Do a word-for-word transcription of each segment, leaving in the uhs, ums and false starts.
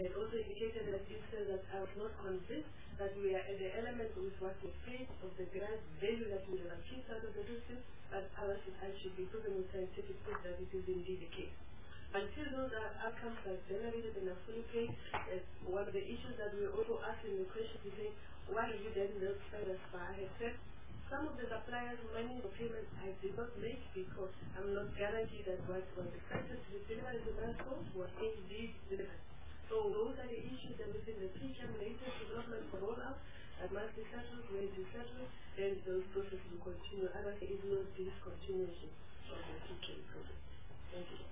had also indicated that it says that I was not convinced that we are at the element with what we face of the grant value that we have achieved out of the district, but others I should be proven with scientific proof that it is indeed the case. Until those outcomes are generated and are fully paid, as one of the issues that we also asked in the question to say, why have you done those figures far? I have said some of the suppliers' money for payments I did not make because I'm not guaranteed that what was expected to be delivered in the last course was indeed delivered. So those are the issues that within the P C A M latest development for rollout that must be settled, when it is settled, then those processes will continue. Otherwise, there is no discontinuation of the P C A M process. Thank you.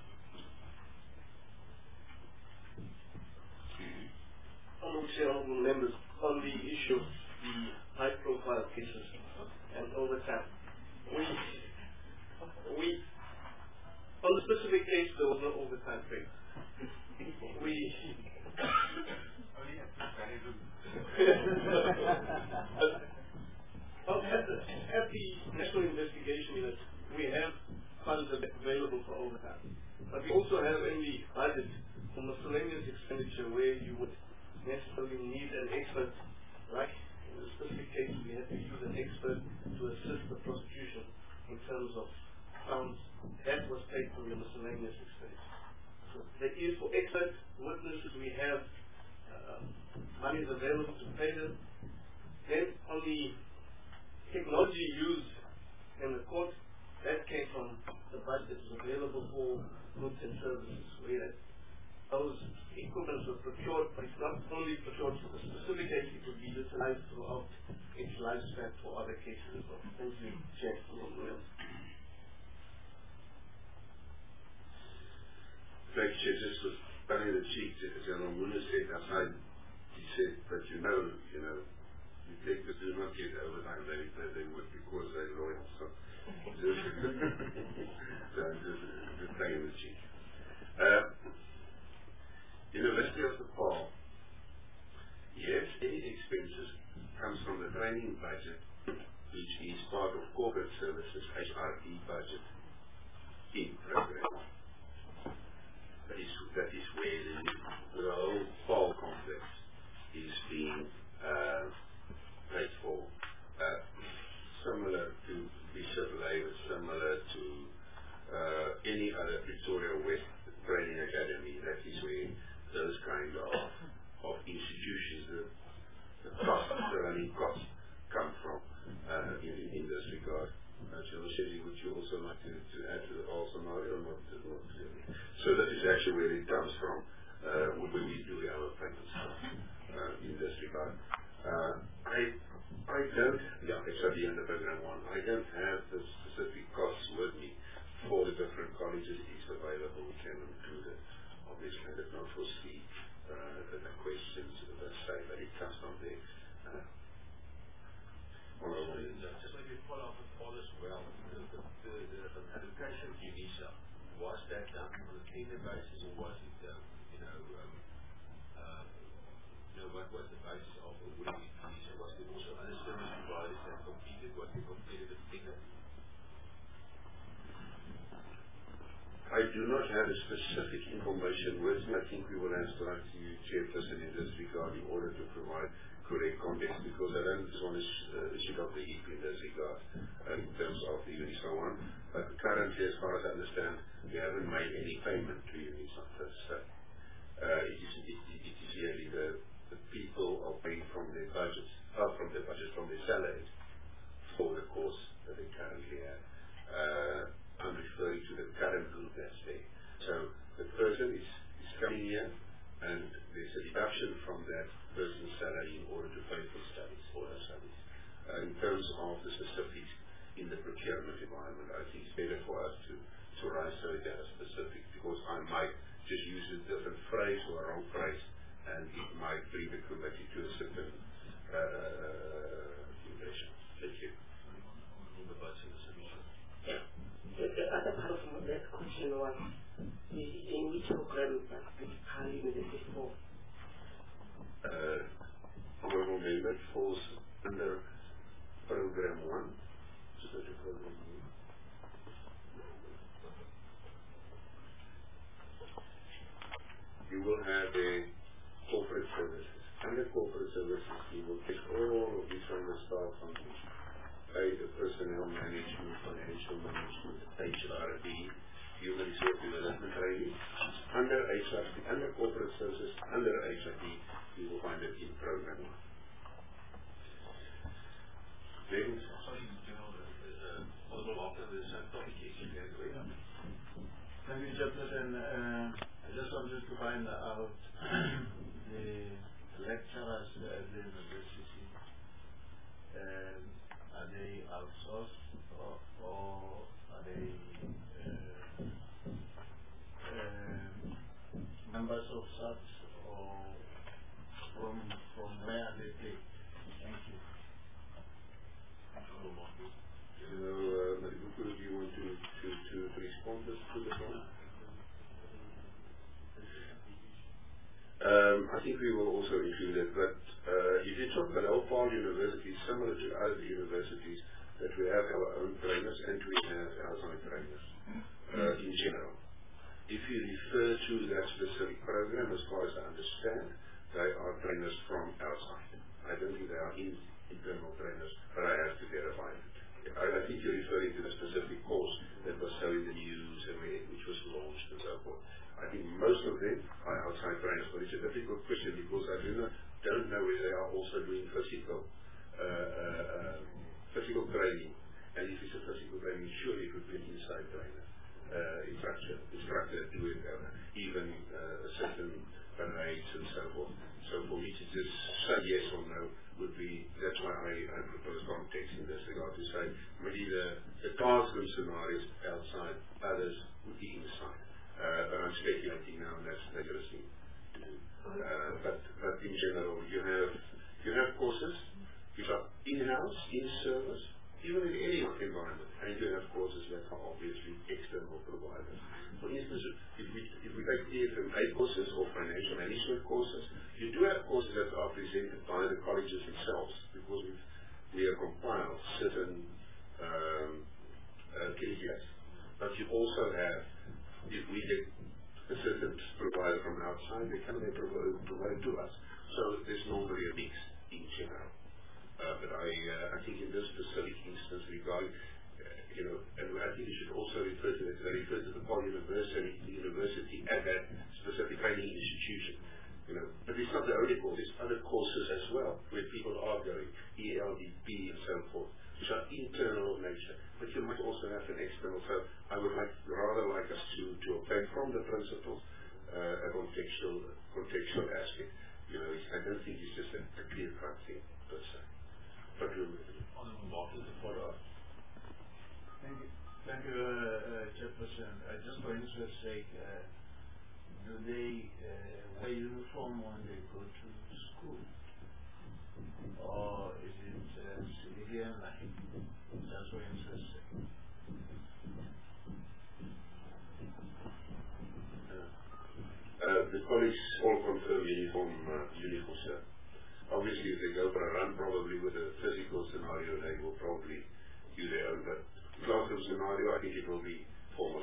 Honourable Chair, honourable members, on the issue of the high-profile cases and overtime, we, we, on the specific case, there was no overtime paid. We, well, at, the, at the National Investigation Unit, we have funds available for overtime, but we also have in the budget for miscellaneous expenditure where you would necessarily need an expert, like in the specific case we had to use an expert to assist the prosecution in terms of funds that was paid from the miscellaneous expenditure. So there is for expert witnesses we have uh, monies available to pay them. Then on the technology used in the court, that came from the budget that was available for goods and services. We had those equipments were procured, but it's not only procured for the specific case, it would be utilized throughout its lifespan for other cases as well. Thank you, Chair. Thank you, just for spanning the cheek, General Muna said outside, he said, but you know, you know, detectives do not get overtime, they, they, they work because they're loyal, so just, so just, just spanning the cheek. Uh, University of Nepal, yes, any expenses comes from the training budget, which is part of corporate services, H R D budget, in program. That is, that is where the, the whole P A L complex is being uh, paid for. Uh, similar to Bishop Labour, similar to uh, any other Pretoria West Training Academy, that is where those kind of, of institutions, the, the cost, the running costs come from uh, in, in this regard. Uh, General Shelley, would you also like to, to add to the whole scenario? Not, not clearly. So that is actually where it comes from uh, when we do our payments uh, in this regard. Uh, I I don't, yeah, it's at the end of program one, I don't have the specific costs with me for the different colleges. It is available, we can include it. Obviously, I did not foresee uh, the, the questions that say that it comes from there. Uh, well, just maybe follow up with all as well. The, the, the, the allocation of UNISA, was that done on a tender basis, or was it, uh, you know, um, uh, you know, what was the basis of awarding UNISA? Was there also other service providers that competed? Was there competitive tender? I do not have a specific information with me. I think we will have to write to you, Chairperson, in this regard in order to provide correct context, because I don't just want to uh, shoot off the heap in this regard uh, in terms of the UNISA one. But currently, as far as I understand, we haven't made any payment to UNISA per se. Uh, it, is, it, it is really the, the people are paying from their budgets, uh, from their budget, from their salaries for the course that they currently have. Uh, I'm referring to the current group that's there. So the person is, is coming here, and there's a deduction from that person's salary in order to pay for studies, for her studies. Uh, in terms of the specifics in the procurement environment, I think it's better for us to, to write so it has specific, because I might just use a different phrase or a wrong phrase, and it might bring the committee to a certain uh, impression. Thank you. On the budget submission. Yeah. The, the other part of that question was, in which program does this Khan University fall? Uh, honorable member, it falls under program one. So that program one. You will have a services under H I P, you will find it in program one. Then, sorry, General, there's a possible after the same topic again. Thank you, Chairperson. Uh, I just wanted to find out the lecturers at the university, um, are they outsourced or, or are they uh, uh, members of S A T or from from where are they paid? Thank you. you know, uh, Maribuku, do you want to, to, to, to respond to the point? Um, I think we will also include it, but uh, if you talk about L-P A L University, similar to other universities, that we have our own trainers and we have outside trainers uh, in general. If you refer to that specific program, as far as I understand, they are trainers from outside. I don't think they are in, internal trainers, but I have to verify it. I, I think you're referring to the specific course that was so in the news and which was launched and so forth. I think most of them are outside trainers, but it's a difficult question because I do not, don't know whether they are also doing physical uh, uh, um, physical training. And if it's a physical training, surely it would be an inside trainer, uh, instructor, instructor doing uh, even uh, certain parades and so forth. So for me to just say yes or no would be, that's why I, I propose context in this regard to say maybe the, the classroom scenarios outside, others would be inside. Uh, but I'm speculating now, and that's dangerous thing to do. Uh, but, but in general, you have you have courses which are in-house, in-service, even in any environment, and you have courses that are obviously external providers. For instance, if we if we take E F M A courses or financial management courses, you do have courses that are presented by the colleges themselves because we've, we have compiled certain um, uh, cases. But you also have, if we get a certain provider from outside, they come and provide, provide to us. So there's normally a mix in general. Uh, but I, uh, I think in this specific instance regarding, uh, you know, and I think you should also refer to it, they refer to the Paul University, the university at that specific training institution. You know, but it's not the only course, there's other courses as well where people are going, E L D P and so forth, which are internal of nature. But you might also have an external. So I would like rather like us to, to obtain from the principles uh, a contextual contextual aspect. You know, I don't think it's just a, a clear cut thing per se. But we'll Honourable Martin, to follow up. Thank you, Thank you, uh, uh, Chairperson. Uh, just for interest's sake, uh, do they uh, wear uniform when they go to school, or is it uh, civilian line? Just for interest's sake. Uh, the colleagues all confirm uniform, uh, uniform, sir. Obviously, if they go for a run, probably with a physical scenario, they will probably do their own. But classroom scenario, I think it will be formal.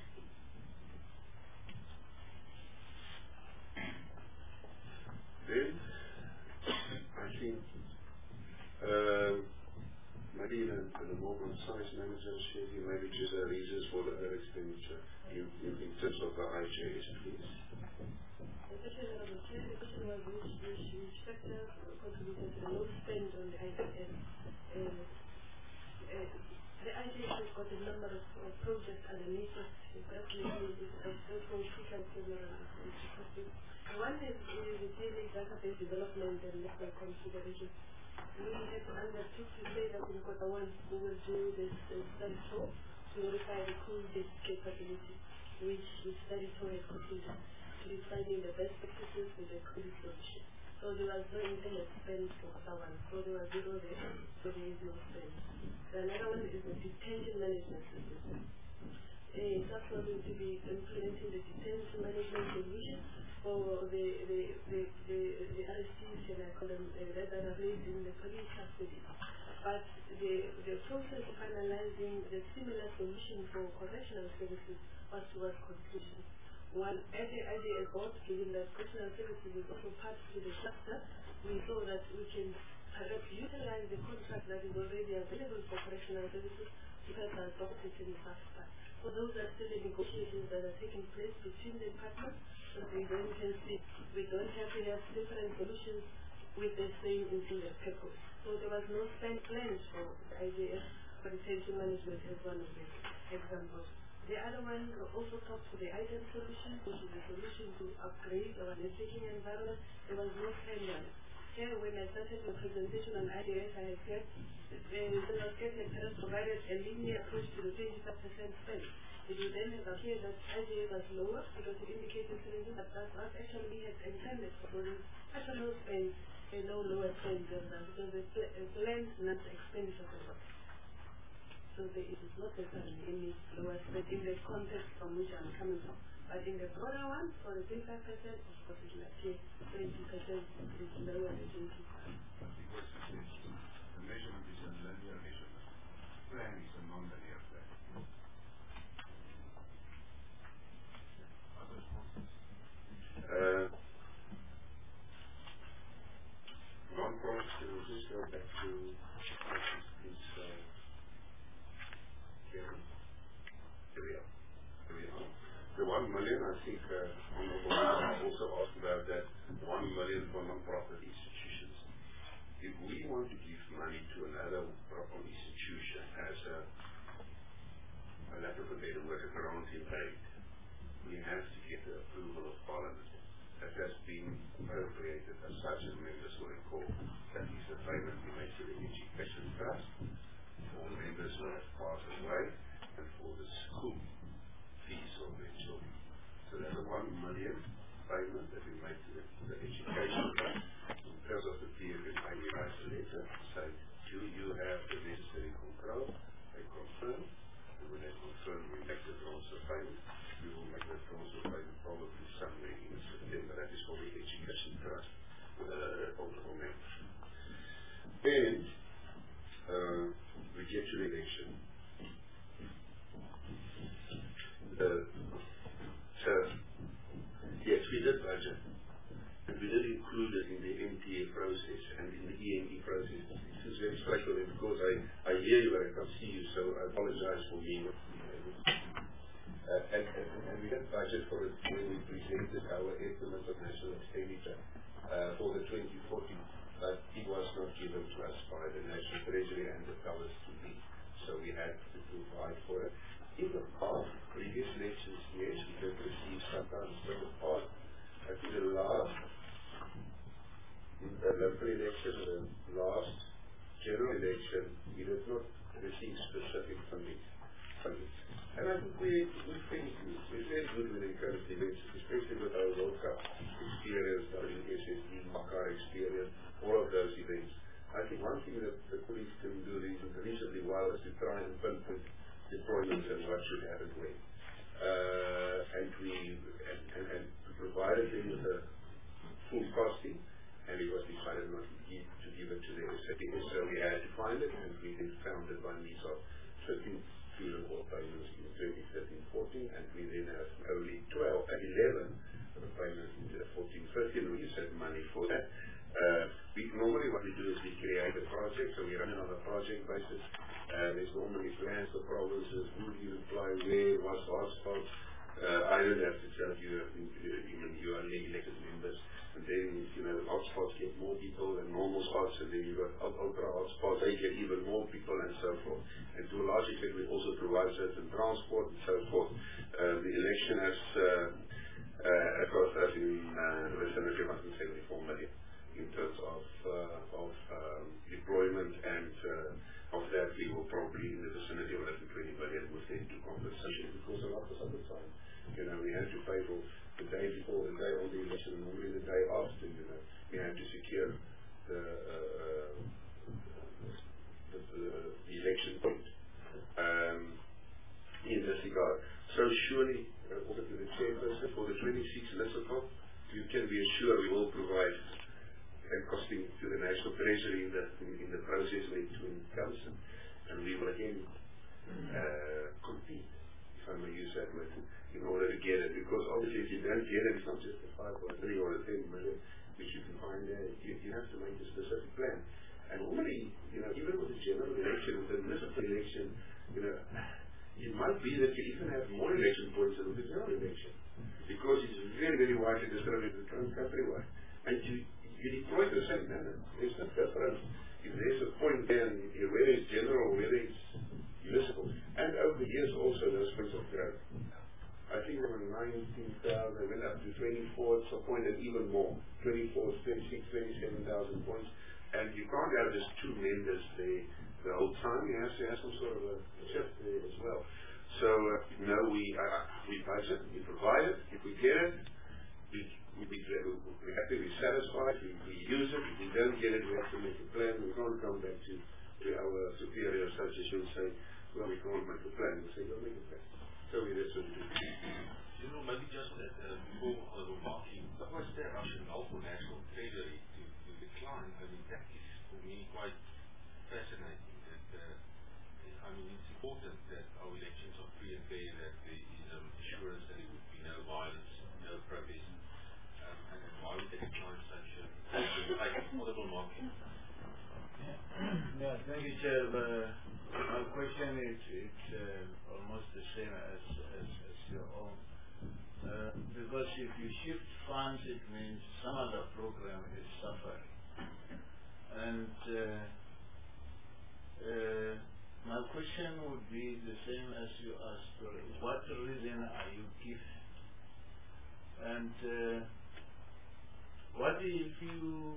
Then, I think uh, maybe the, the more concise manager should maybe just uh, reasons for the other expenditure in, in, in terms of the I J S, please. The question was which, which, which sector contributed to the low spend on the I J S. Uh, uh, the I J S has got a number of uh, projects underneath it. Therefore, she can several topics. One is the daily database development and network configuration. We have undertook to say that in quarter one we will do this uh, study tour to verify the cool disk capability, which the study tour has completed. Finding the best practices with the credit solution. So there was no internet spend for quarter one. So there was zero there, so there is no spend. The another one is the detention management system. Uh, that's going to be implementing the detention management solution for the the the the, the R S Ts and I call them uh, that are raised in the police custody. But the the process of finalizing the similar solution for correctional services was towards conclusion. One, as a, as a board, given that correctional services is also part of the cluster, we saw that we can perhaps utilize the contract that is already available for correctional services to help us adopt it in faster. For those that are still in negotiations that are taking place between the partners, so we don't have to, we don't have to have different solutions with the same intended purpose. So there was no spend plans for the I J S for detention management as one of the examples. The other one also talks to the item solution, which is a solution to upgrade our networking environment. There was no spend on it. Here, when I started the presentation on I D S, I had said the state has provided a linear approach to the twenty-five percent spend. It would then have appeared that I D S was lower because it indicated seventeen, but that was actually we had intended for the actually no spend, a no lower spend than that, because the planned not expenditure for what. So there is not necessarily any lower spend in the context from which I'm coming from. But in the broader one, for the twenty-five percent, of course, it will appear twenty percent is lower than twenty-five. Because the measurement is a linear measurement. Plan is a non-linear plan. Uh, non-profit, can we just go back to this, uh, here. Here we are. Here we are. The one million, I think, uh, Honorable I also asked about that, one million for non-profit institutions. If we want to give money to another profit institution as a, a lack of a better word, a granting aid, we have to get the approval of Parliament. That has been appropriated as such, as members will recall. That is the payment we make to the Education Trust for members who have passed away and for the school fees of their children. So that's a one million payment that we make to the, the Education Trust. Because of the period, I write a letter to say, do you have the necessary control? They confirm. And when they confirm, we make the transfer payment. We will make the transfer payment probably somewhere in September. That is for the Education Trust uh, honorable members. And uh, we get to the election. Uh, so, yes, we did budget. And we did include it in the M T A process and in the E M E process. This is very special because I, I hear you but I can't see you, so I apologize for being Uh, and, and, and we had budget for it when we presented our estimate of national expenditure uh, for the twenty fourteen, but it was not given to us by the National Treasury and the powers to be, so we had to provide for it. In the past, previous elections, yes, we did receive sometimes, but the past, I think the last the local election, the last general election, we did not receive specific funding. funding. And I think we, we think we're very good with encouraged events, especially with our World Cup experience, W S S D, Makar experience, all of those events. I think one thing that the police can do reasonably well is to try and pinpoint deployments and what should happen when. Uh, and we and, and, and provided them with a full costing, and it was decided not to give, to give it to the S A P S, so we had to find it, and we then found it by means of thirteen fuel oil payments in twenty thirteen fourteen, and we then have only twelve and eleven payments in fourteen fifteen. We use that money for that. Uh, we normally what we do is we create a project, so we run it on a project basis. Uh, there's normally plans for provinces, who you apply where, what's hotspots. Uh, I don't have to tell you, even you are elected members, and then, you know, hotspots get more people than normal spots, and then you've got ultra hotspots, they get even more people, and so forth. And to a large extent, we also provide certain transport and so forth. Uh, the election has uh, uh, cost us in uh, the vicinity of one hundred seventy-four million in terms of, uh, of um, deployment, and uh, of that, we will probably in the vicinity of one hundred twenty million within to compensation, because a lot of other time, you know, we had to pay for the day before, the day of the election, and only the day after, you know, we had to secure the, uh, the, the, the election point um, in this regard. So surely, uh, also to the chairperson, for the twenty-six Lesotho, you can be assured we will provide and costing to the National Treasury in the, in, in the process when it comes, and we will again uh, compete, if I may use that word, in order to get it, because obviously if you don't get it, it's not just a five or a three or a ten million which you can find there. You, you have to make a specific plan. And normally, you know, even with the general election, with the municipal election, you know, it might be that you even have countrywide. And you, you deploy the same manner. There's no difference. If there's a point there, and whether it's general, whether it's municipal. And over the years also, those points of growth. I think from nineteen thousand, went up to twenty-four, at some point and even more. twenty-four, twenty-six, twenty-seven thousand points. And you can't have just two members there the whole time. You have to have some sort of a shift there as well. So, uh, no, we uh, we budget, we provide it. If we get it, we, we, we, we have to be satisfied, we, we use it. If we don't get it, we have to make a plan. We can't come back to, to our superiors such as you and say, well, we can't make a plan. We say, go make a plan. So we that's what we do. You know, maybe just that uh, before Honorable Marking, what was the rationale for National Treasury to, to decline? I mean, that is for me quite fascinating. That uh, I mean, it's important that our elections are free and fair, that there is um, assurance that there would be no violence, no protest. Um, and then why would they decline such a like Honorable Marking? Yeah, thank you, Chair. Uh, my question is it's uh, almost the same as, as, as your own. Uh, because if you shift funds, it means some other program is suffering. And uh, uh, my question would be the same as you asked. What reason are you giving? And uh, what if you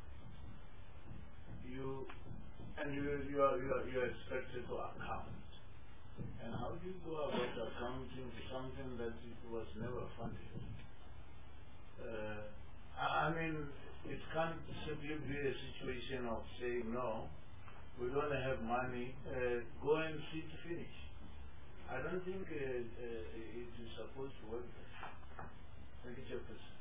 you and you you are you are, you are expected to account? And how do you go about accounting something that it was never funded? Uh, I mean, it can't simply be a situation of saying, no, we don't have money, uh, go and see to finish. I don't think uh, uh, it is supposed to work. Thank you, Chairperson.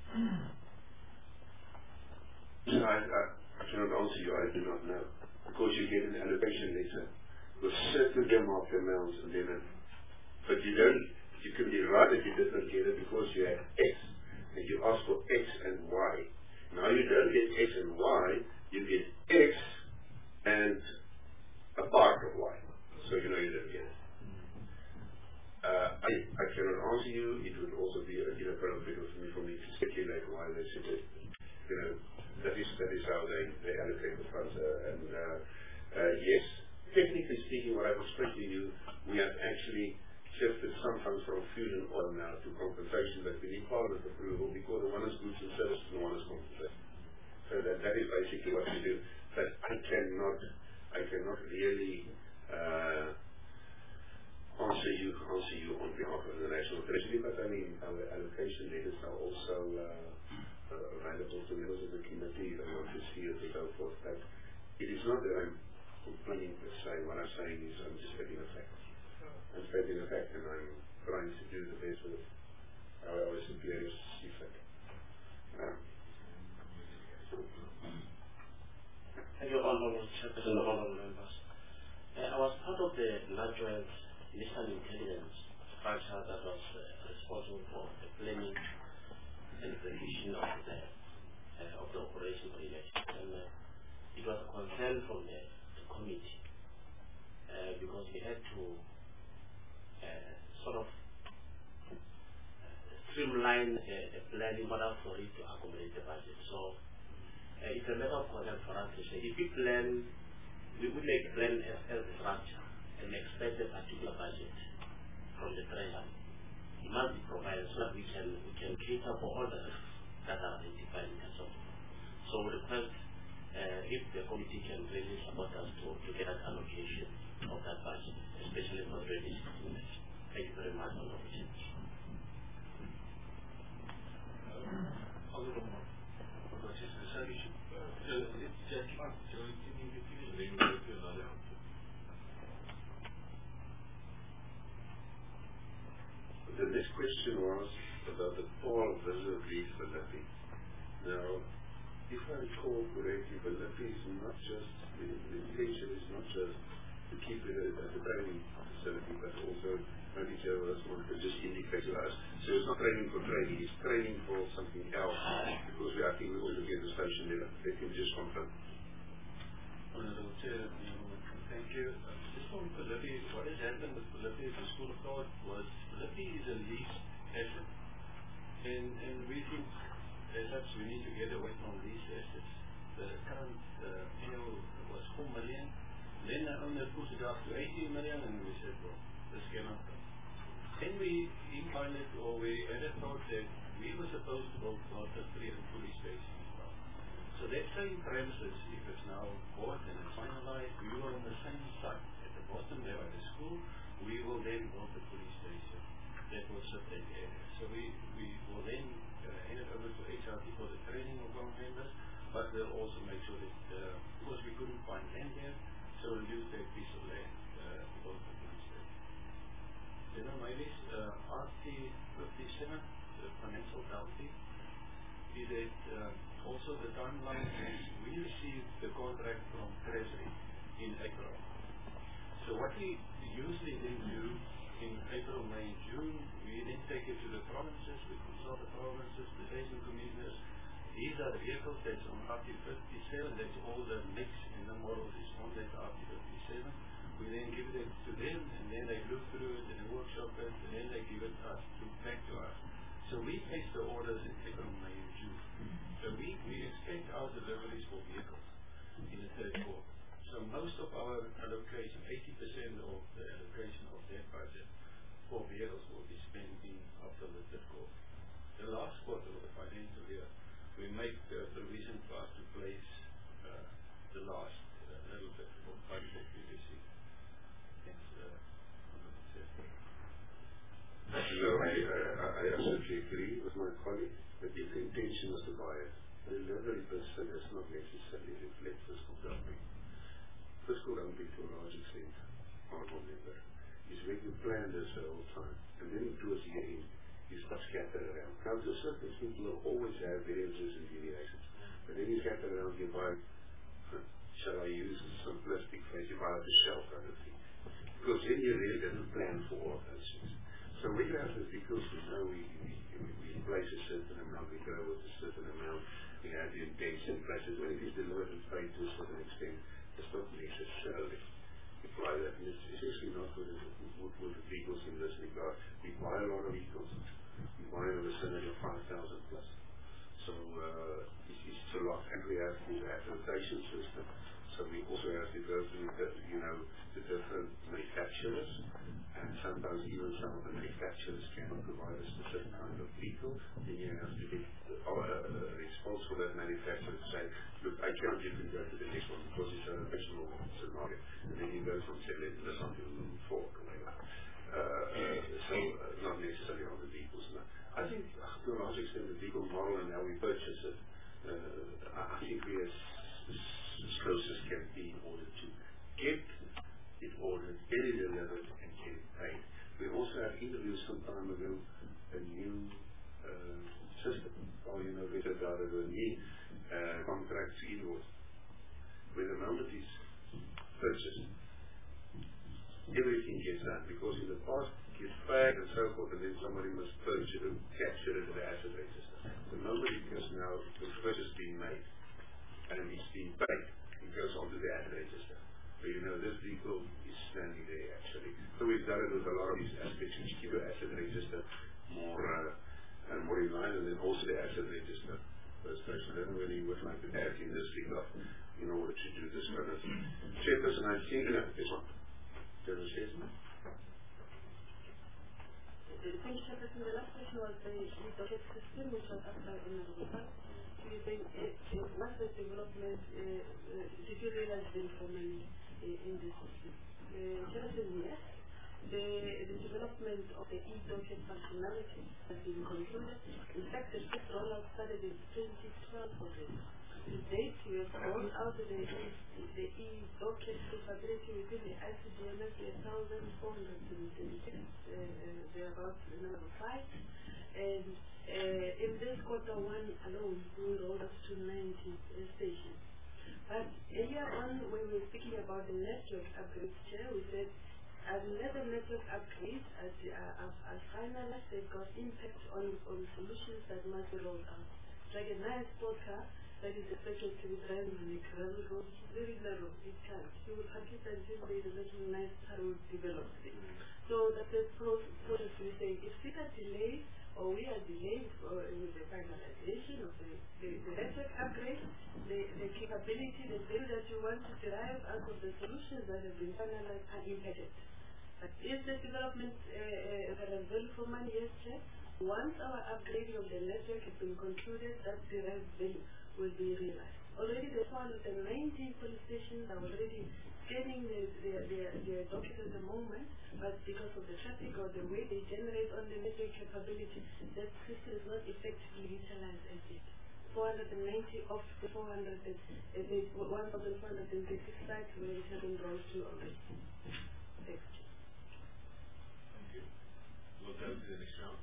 I, I, I cannot answer you, I do not know. Because you get an allocation letter with certain earmarked amounts, and then it, but you don't, you can be right if you did not get it because you had X, and you ask for X and Y. Now you don't get X and Y, you get X and a part of Y. So you know you don't get it. Uh, I, I cannot answer you. It would also be inappropriate for me for me to speculate why they said it. You know, that is that is how they, they allocate the funds. Uh, and uh, uh, yes, technically speaking, what I've explained to you, we have actually shifted some funds from food and oil now to compensation, but we need Parliament approval because the one is goods and services and the one is compensation. So that that is basically what we do. But I cannot I cannot really uh, answer you answer you on behalf of the National Treasury, but I mean our allocation letters are also uh, uh, available to members of the committee that want to see it and so forth. But it is not that I'm complaining per se. What I'm saying is I'm just stating a fact. I'm stating a fact, and I'm trying to do the best with our, our superiors see fit. Um, Thank you, Honourable Chairperson, Honourable Members. Uh, I was part of the National National Intelligence structure that was uh, responsible for the planning and execution of the uh, of the operation for election. And uh, it was a concern from the, the committee uh, because we had to uh, sort of uh, streamline the, the plan in order for it to accommodate the budget. So uh, it's a matter of concern for us to say if we plan, we would make plan as, as a structure and expect a particular budget from the treasury. It must be provided so that we can we can cater for all the risks that are identified in terms of. So we request uh, if the committee can really support us to, to get an allocation of that budget, especially for the ready sixteen. Thank you very much for the opportunity. Honorable what is the solution? Uh, it's just like joining in the field, then we go to another answer. The next question was about the Paul Visit Philippi. Now, if I recall correctly, Philippi is not just, the, the intention is not just to keep it at a training facility, but also, maybe Joe one could just indicate to us. So it's not training for training, it's training for something else, because we, I think we also get the station there. They can just confirm. Honorable Chair, thank you. Uh, just on Philippi, what has happened with Philippi, the school of thought was Philippi is a leased asset, and, and we think as such, we need to get away from these assets. The current uh, A O was four million. Then the owner pushed it up to eighteen million, and we said, well, this cannot go. Then we invited, or we had a thought that we were supposed to build about a three hundred police station. So that same premises, if it's now bought and it's finalized, we were on the same site. At the bottom there by the school, we will then build the police station. That will sit that area. So we, we will then uh, hand it over to H R T for the training of our members, but we'll also make sure that, uh, because we couldn't find land there, so we'll use that piece of land uh, to build the police station. General Maylis, uh, R T fifty-seven, the financial bounty, is that uh, also the timeline is we received the contract from Treasury in April. So what we usually then do in April, May, and June, we then take it to the provinces, we consult the provinces, the station commissioners. These are the vehicles that's on R T fifty-seven, that's all the mix and the models is on that R T fifty-seven. We then give it to them, and then they look through it and they workshop it, and then they give it us to, back to us. So we place the orders in April, May, and June. So we, we expect our deliveries for vehicles in the third quarter. So most of our allocation, eighty percent of the allocation of that budget for vehicles will be spent in after the third quarter. The last quarter of the financial year, we make the provision for us to place uh, the last uh, little bit of budget that we receive. Hence, uh, so I, uh, I absolutely agree with my colleague that if the intention was to buy it, the delivery person does not necessarily reflect fiscal dumping. Fiscal dumping to a large extent, honorable member, is when you plan this the whole time, and then towards the end, you start scattering around. Now, to a certain extent, you will always have variances and deviations, but then you scatter around, you buy, huh, shall I use a simplistic phrase, you buy the shelf kind of thing, because then you really doesn't plan for all those things. So we have the vehicles, we know we, we, we, we place a certain amount, we go with a certain amount, we have the intention places. When it is delivered and paid to a certain extent, it's not necessarily apply that. And it's essentially not with the, with, with the vehicles in this regard. We buy a lot of vehicles. We buy in the vicinity of five thousand plus. So uh, it's, it's a lot. And we have the accreditation system. So we also have to go through the, you know, the different manufacturers. And sometimes even some of the manufacturers cannot provide a specific kind of vehicle. Then you have to get the uh, response for that manufacturer to say, look, I can't even go to the next one because it's an original scenario. And then you go from selling to something four or whatever. Uh, so uh, not necessarily on the vehicles. No. I think uh, to a large extent the vehicle model and how we purchase it, uh, I think we are as, as close as can be in order to get it ordered, get it delivered, and get it paid. We also have introduced some time ago a new uh, system, or you know, we said that a new uh, contract invoice. Where the moment is purchased, everything gets done, because in the past it gets paid and so forth, and then somebody must purchase it and capture it in the asset register. The moment it goes now, the purchase being made, and it's being paid, it goes onto the asset register. So you know this vehicle is standing there actually. So we've done it with a lot of these aspects which keep the asset register more uh, and more in line, and then also the asset register registration. I don't really would like to add in this regard in order to do this kind of thing. Chairperson, I think no, this one. General Chairman. Thank you, Chairperson. The last question was the e-docket system, which was asked by Honorable Park. Do you think uh, uh, what's the development? Uh, uh, did you realize the information uh, in this system? Uh, Chairperson, yes. The, the development of the e-docket functionality has been concluded. In fact, the first rollout started in twenty twelve already. To date, we have rolled out the, the e-docket capability within the I C D M S, one thousand four hundred twenty-six, uh, they're about number five. And uh, in this quarter one alone, we rolled up to ninety uh, stations. But earlier on, when we were speaking about the network upgrades, Chair, we said as the network upgrades as uh, are finalized, they've got impact on, on solutions that must be rolled out. Like a nice sport car that is expected to be driving on a gravel road, which is very narrow, it can't. You will park it until there is a little nice car road developed. So that's the process we say. If it are delayed or we are delayed uh, with the finalization of the, the, the network upgrade, the, the capability, the value that you want to derive out of the solutions that have been finalized are impacted. But is the development uh, uh, value for money? Yes, Chair. Once our upgrading of the network has been concluded, that derived value will be realized. Already the four hundred nineteen police stations are already getting their, their, their, their dockets at the moment, but because of the traffic or the way they generate on the network capability, that system is not effectively utilized as yet. four hundred ninety of the four hundred, uh, one thousand four hundred thirty-six sites where it has been drawn to already. Thanks. Thank you. We'll go to the next round.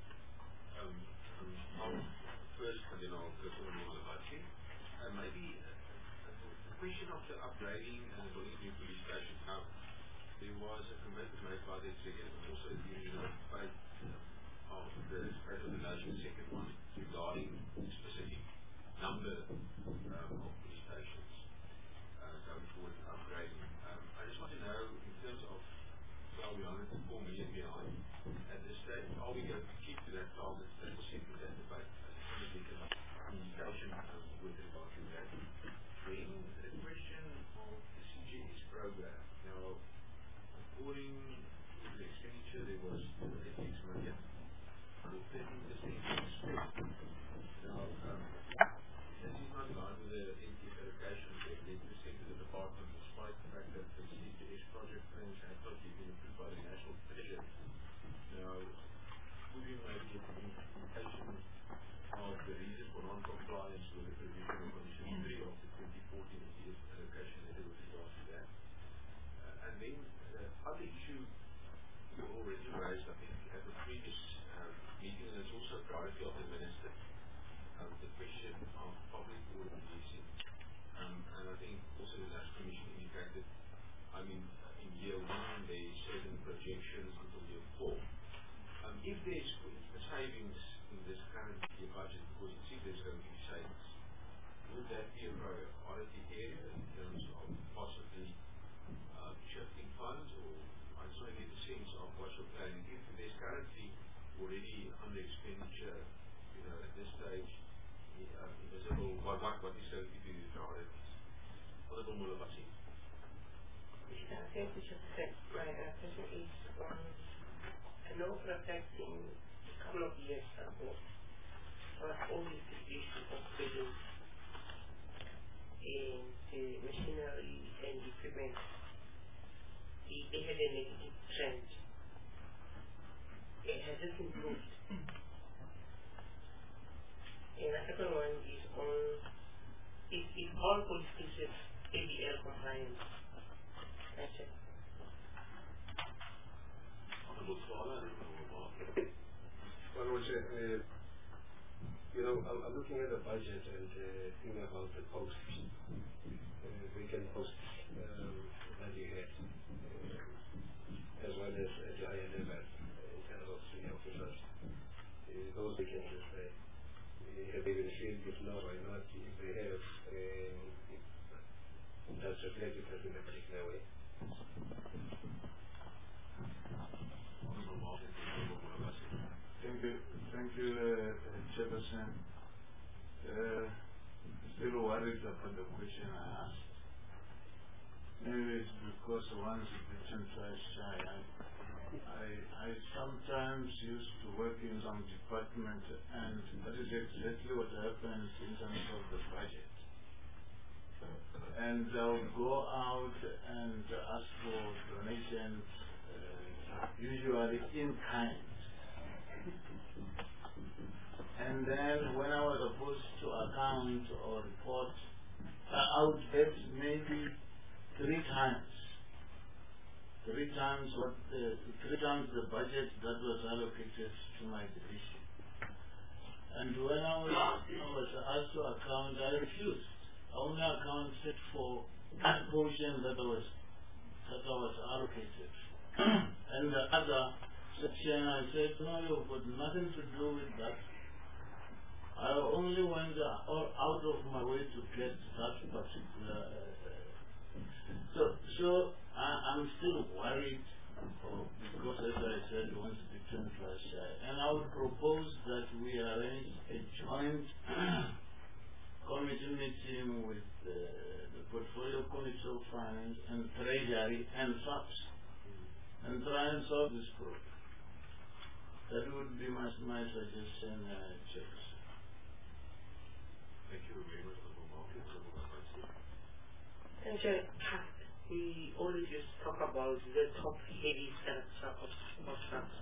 Um, um, I'll first, and then I'll go to the Malabati. Uh, maybe uh, the question of the upgrading and the building new police stations. Now, there was a commitment made by the executive and also the Union of Faith uh, of the State of the Nation, second one, regarding specific number um, of police stations uh, going forward and upgrading. Um, I just want to know, in terms of, well, we're one hundred four million behind at this stage, are we going to keep to that target that was set in that debate? I just want to get an indication um, with regard to that. Then the question of the C G S program. Now, according to the expenditure, there was thirty-six million for thirteen percent spent. Now, um, this is not in line with the N T F allocation that they presented to the department, despite the fact that the C G S project plans have not been approved by the National Treasury. Now, could we maybe get an indication of the reason for non-compliance with the provision of condition three of the twenty fourteen N T F allocation letter with regard to that? Uh, and then the other issue you already raised, I think, at the previous um, meeting, and it's also a priority of the Minister, um, the question of public order policing. Um, and I think also the National Commission indicated, I mean, in year one, there is certain projections until year four. Um, if there's savings in this current year budget, because it seems there's going to be savings, would that be a priority area in terms of possibly uh, shifting funds, or I just want to get a sense of what you're planning? If there's currently already under expenditure, you know, at this stage, uh, invisible, what, what, what is going to be the priorities? Honorable Malabati. Thank you, Chair. My uh, question is, um, I know for a fact in a couple of years ago, was always the issue of building in the machinery and equipment. It, it had a negative trend. It has just improved. And the second one is on, is, is all police stations A D L compliant? That's it. Honorable Swala and Honorable Mark. Well, Roger, uh, you know, I'm, I'm looking at the budget and uh, thinking about the posts, uh, weekend posts um, that you had, uh, as well as at the higher level uh, in terms of senior officers. Uh, those weekends, uh, have they been filled? If not, why not? If they have, um, if that's reflected in a particular way. Thank you, thank you, uh, Chairperson. Uh, still worried about the question I asked. Maybe it's because once you mentioned twice shy, I, I, I sometimes used to work in some department, and that is exactly what happens in terms of the budget. And I'll go out and ask for donations, uh, usually in kind. And then when I was supposed to account or report, uh, I would get maybe three times, three times what, uh, three times the budget that was allocated to my division. And when I was, I was asked to account, I refused. I only accounted for that portion that was that I was allocated, and the other section I said, no, you've got nothing to do with that. I only went uh, out of my way to get that particular. Uh, so, so I, I'm still worried, oh, because as I said, once the term was shy, and I would propose same with uh, the portfolio mutual funds and treasury and subs, and try and solve this problem. That would be my, my suggestion, uh, Chair. Thank you very much for the market. And Chair, we always just talk about the top heavy sector of, of stocks.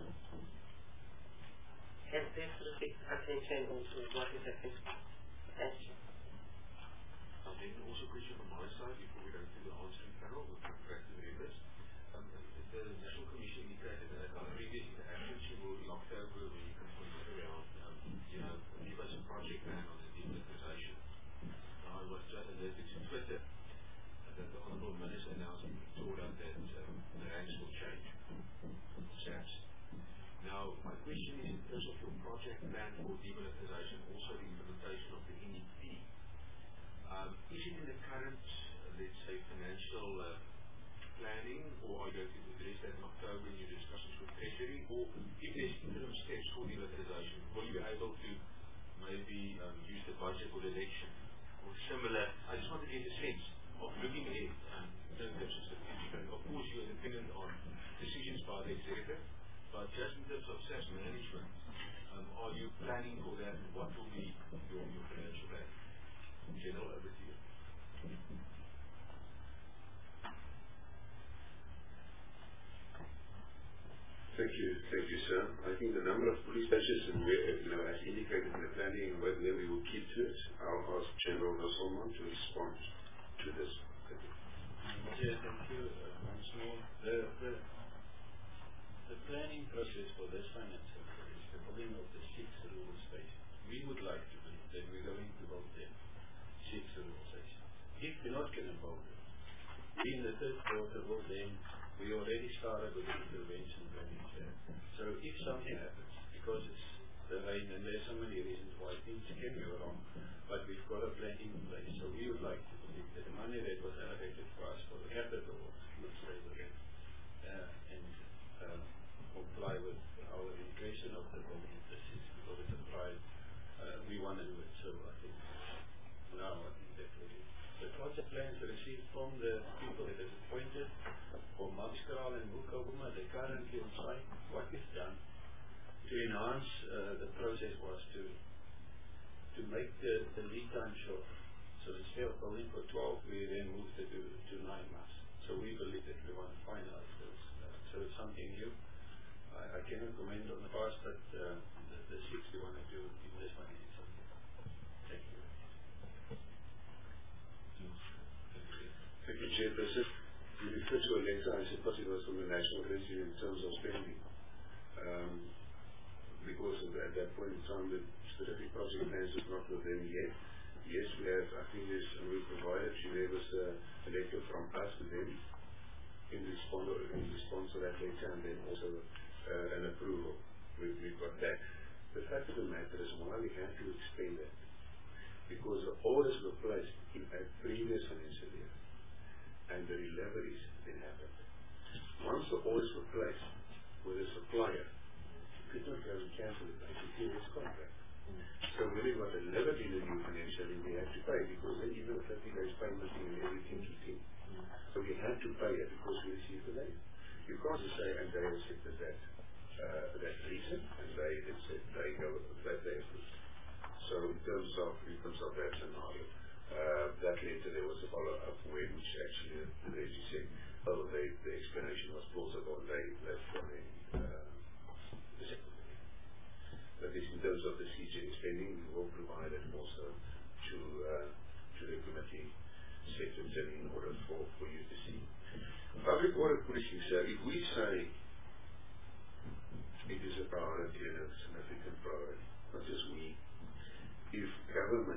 Has there specific attention also what is happening? Thank you. And then also a question from my side before we go to the answering panel with contracting members. Um, the National Commission indicated that our previous interaction she will be October when you can consider around, um, you know, give us a project plan on the demonetization. Now I was just alerted to Twitter that the Honourable Minister announced in Victoria that um, the ranks will change. S A P S. Now, my question is in terms of your project plan for demonetization, also the implementation of the N E P, um, is it in the current, uh, let's say, financial uh, planning, or are you going to address that in October in your discussions with Treasury, or if there's interim steps for demonetization, will you be able to maybe um, use the budget for the election or similar? I just want to get a sense of looking ahead um, in terms of strategic. Of course, you are dependent on decisions by the executive, but just in terms of S A P S management, um, are you planning for that? What will be your, your financial plan? In general, over to you. Thank you, thank you, sir. I think the number of police stations, and where, you know, as indicated in the planning, whether we will keep to it, I'll ask General Nassolman to respond to this. Thank you. Yeah, thank you. Uh, once more, the, the the planning process for this financial year is the building of the six rural stations. We would like to believe that we're going to build them six rural stations. If we're not going to build them, in the third quarter, well then we already started with the intervention planning here. So if something happens, because it's the rain and there's so many reasons why things can go wrong, but we've got a plan in place. So we would like to believe that the money that was allocated for us for the capital would stay within uh, and um, comply with our indication of the building of the six, because it's a pride. Uh, we want to do it. So I think now I think that will be the project plans received from the people that is appointed for Maskral and Mukabuma. They're currently on site. What is done to enhance uh, the process was to to make the, the lead time short. So instead of building for twelve, we then moved it to, to nine months. So we believe that we want to finalize those. Uh, so it's something new. I, I cannot comment on the past, but uh, the, the six we want to do in this one is something. Thank you. Thank you, Chairperson. You refer to a letter, I suppose it was from the National Treasury in terms of spending. Um, because of that, at that point in time, the specific project plans was not with them yet. Yes, we have, I think this, we provided, she gave us a, a letter from us to them in response, in response to that letter, and then also uh, an approval. We, we've got that. The fact of the matter is why we had to expand that. Because the orders were placed in a previous financial year, and the deliveries then happened. Once the orders were placed with a supplier, you could not go and cancel it like the previous contract. So when it was delivered in the new financial year, we had to pay, because then even the thirty days payment and everything kicked in. So we had to pay it because we received the money. You can't just say, and they accepted that uh, that reason, and they said they go that they approved. So in terms of in terms of that scenario, uh, that later there was a follow-up where which actually the lady said, oh, they, the explanation was plausible, and they left from the uh, the second. But this in terms of the C J spending, we will provide it also to uh, to the committee secretary in order for, for you to see. Public order policing, sir, if we say it is a priority and a significant priority, not just we, if government,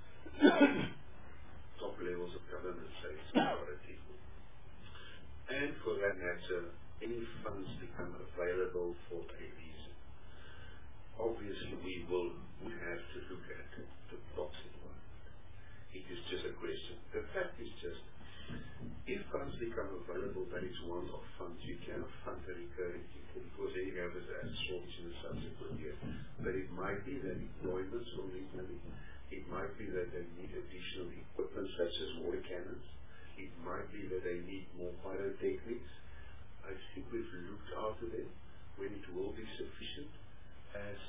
top levels of government say it's a priority, and for that matter, any funds become available for a reason, obviously we will we have to look at the box environment. It is just a question. The fact is just, if funds become available, that is one of funds. You cannot fund a recurring people, because then you have this absorption in the subsequent year. But it might be that employments will need money. It might be that they need additional equipment such as water cannons. It might be that they need more pyrotechnics. I think we've looked after them. When it will be sufficient as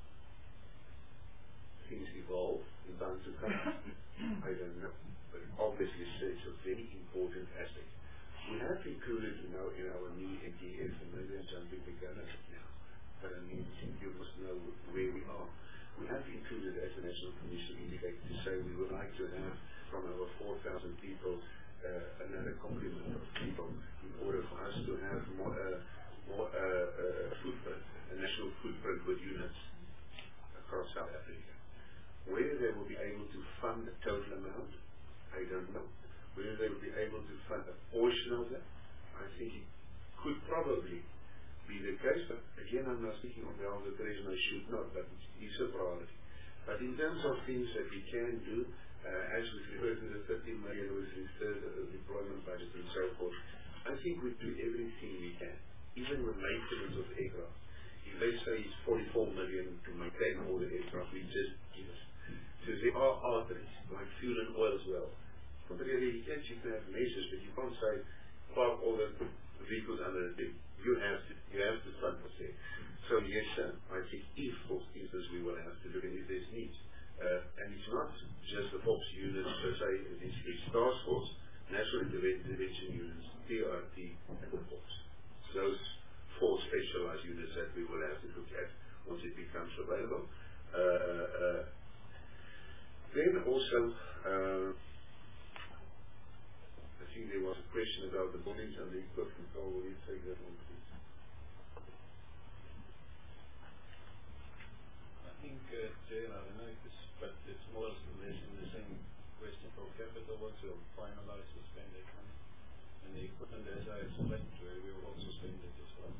things evolve in time to come, I don't know. But obviously it's a very important aspect. We have included in our, in our new N T F, and maybe I'm jumping the gun a bit now, but I mean, you must know where we are. We have included as a National Commission indicator to say we would like to have from our four thousand people uh, another complement of people in order for us to have more, uh, more uh, uh, footprint, a national footprint with units across South Africa. Whether they will be able to fund the total amount, I don't know. Whether they will be able to fund a portion of that, I think it could probably be the case, but again, I'm not speaking on behalf of the President, I should not, but it's a priority. But in terms of things that we can do, uh, as we refer to the thirty million with the deployment budget and so forth, I think we do everything we can, even with maintenance of aircraft. If they say it's forty-four million to maintain all the aircraft, we just give us. So there are arteries, like fuel and oil as well. Not really, yes, you can have measures, but you can't say, park all the vehicles under the thing. You have to, you have to fund what's there. So yes, uh, I think if, for instance, we will have to look at if there's needs. Uh, and it's not just the FOPS units per se, it's, it's task force, national intervention units, T R T, and the FOPS. Those four specialized units that we will have to look at once it becomes available. Uh, uh, then also, uh, I think there was a question about the buildings and the equipment. Carl, will you take that one, please? I think, uh, Jay, I don't know if it's, but it's more or less in the same question for capital, what will finalize the spending money. And the equipment, as I explained, we will also spend it as well.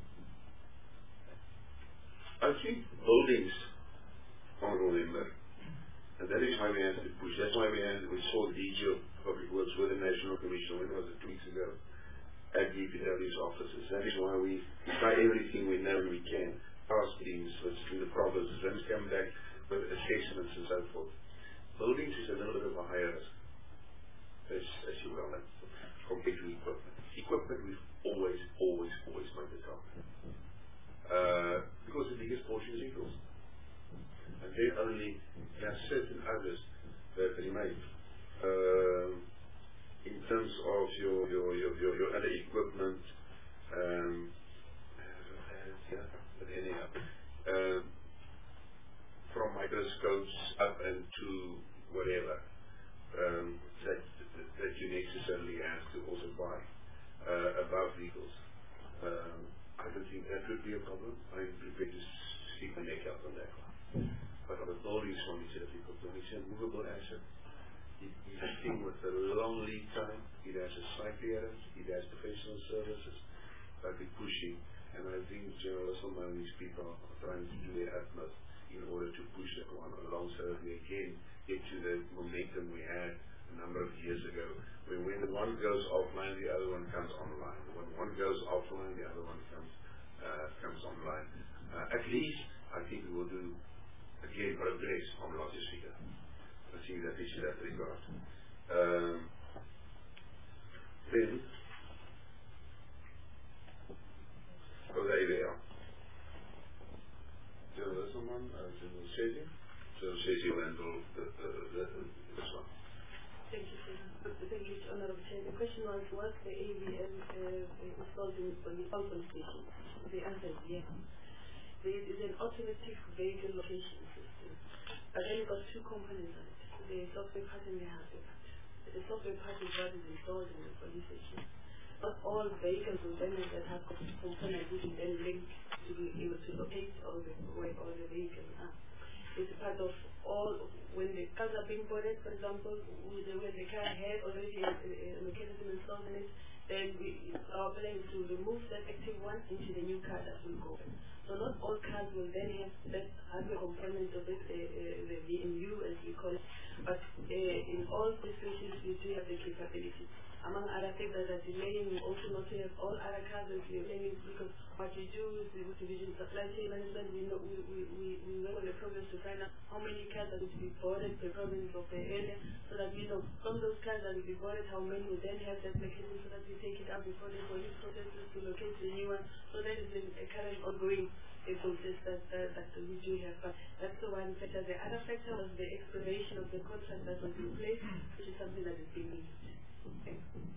I think buildings are remember, and that is why we have to push. That's why we have, we saw D G of Public Works with the National Commission, when was it, two weeks ago, at D P W's offices. That is why we try everything we know we can. Task teams, to the provinces, then come back with assessments and so forth. Buildings is a little bit of a higher risk, as, as you well know, compared to equipment. Equipment we've always, always, always made the target. Uh, because the biggest portion is vehicles. And then only there are certain others that remain. Uh, in terms of your, your, your, your, your other equipment, um, yeah, but anyhow, um, from microscopes up and to whatever um, that, that, that you necessarily have to also buy uh, above vehicles. Um, I don't think that would be a problem. I'm prepared to stick my neck out on that one. But on the buildings one, it's a difficult one. It's a movable asset. It is a thing with a long lead time. It has a site clearance. It has professional services. But we're pushing. And I think General Russell and these people are trying to do their utmost in order to push that one along so that we again get to the momentum we had a number of years ago, where when the one goes offline, the other one comes online. When one goes offline, the other one comes uh, comes online. Uh, at least, I think we will do, again, progress on logistica. I think that is in that regard. Um, then, oh, there they are. General Esselman, uh, General Sezi. General Sezi will handle the, the, the, this one. Thank you, sir. Thank you, Honorable Chair. The question was, was the A V M uh, installed in the Falcon station? The answer is yes. There is an automatic vehicle location system, but then it got two components on it. The software part and the hardware part. The software part is what is installed in the police station. Not all vehicles will then that have components which will then link to be able to locate all the where all the vehicles are. It's part of all, when the cars are being boarded, for example, when the, when the car has already a, a mechanism installed in it, then we, our plan is to remove that active one into the new car that will go. So not all cars will then have that hardware component of it, uh, uh, the V M U as we call it, But uh, in all situations, we do have the capability. Among other things that are delaying, we also not to have all other cars that we are planning, because what we do is the division supply chain management. We know we, we, we, we work on the programs to find out how many cars are going to be boarded per province of the area, so that we know from those cars that will be boarded, how many will then have that mechanism, so that we take it up before the police processes to locate the new one. So that is a current ongoing a process that, uh, that we do have. But that's the one factor. The other factor was the expiration of the contract that was in place, which is something that is being used. Okay.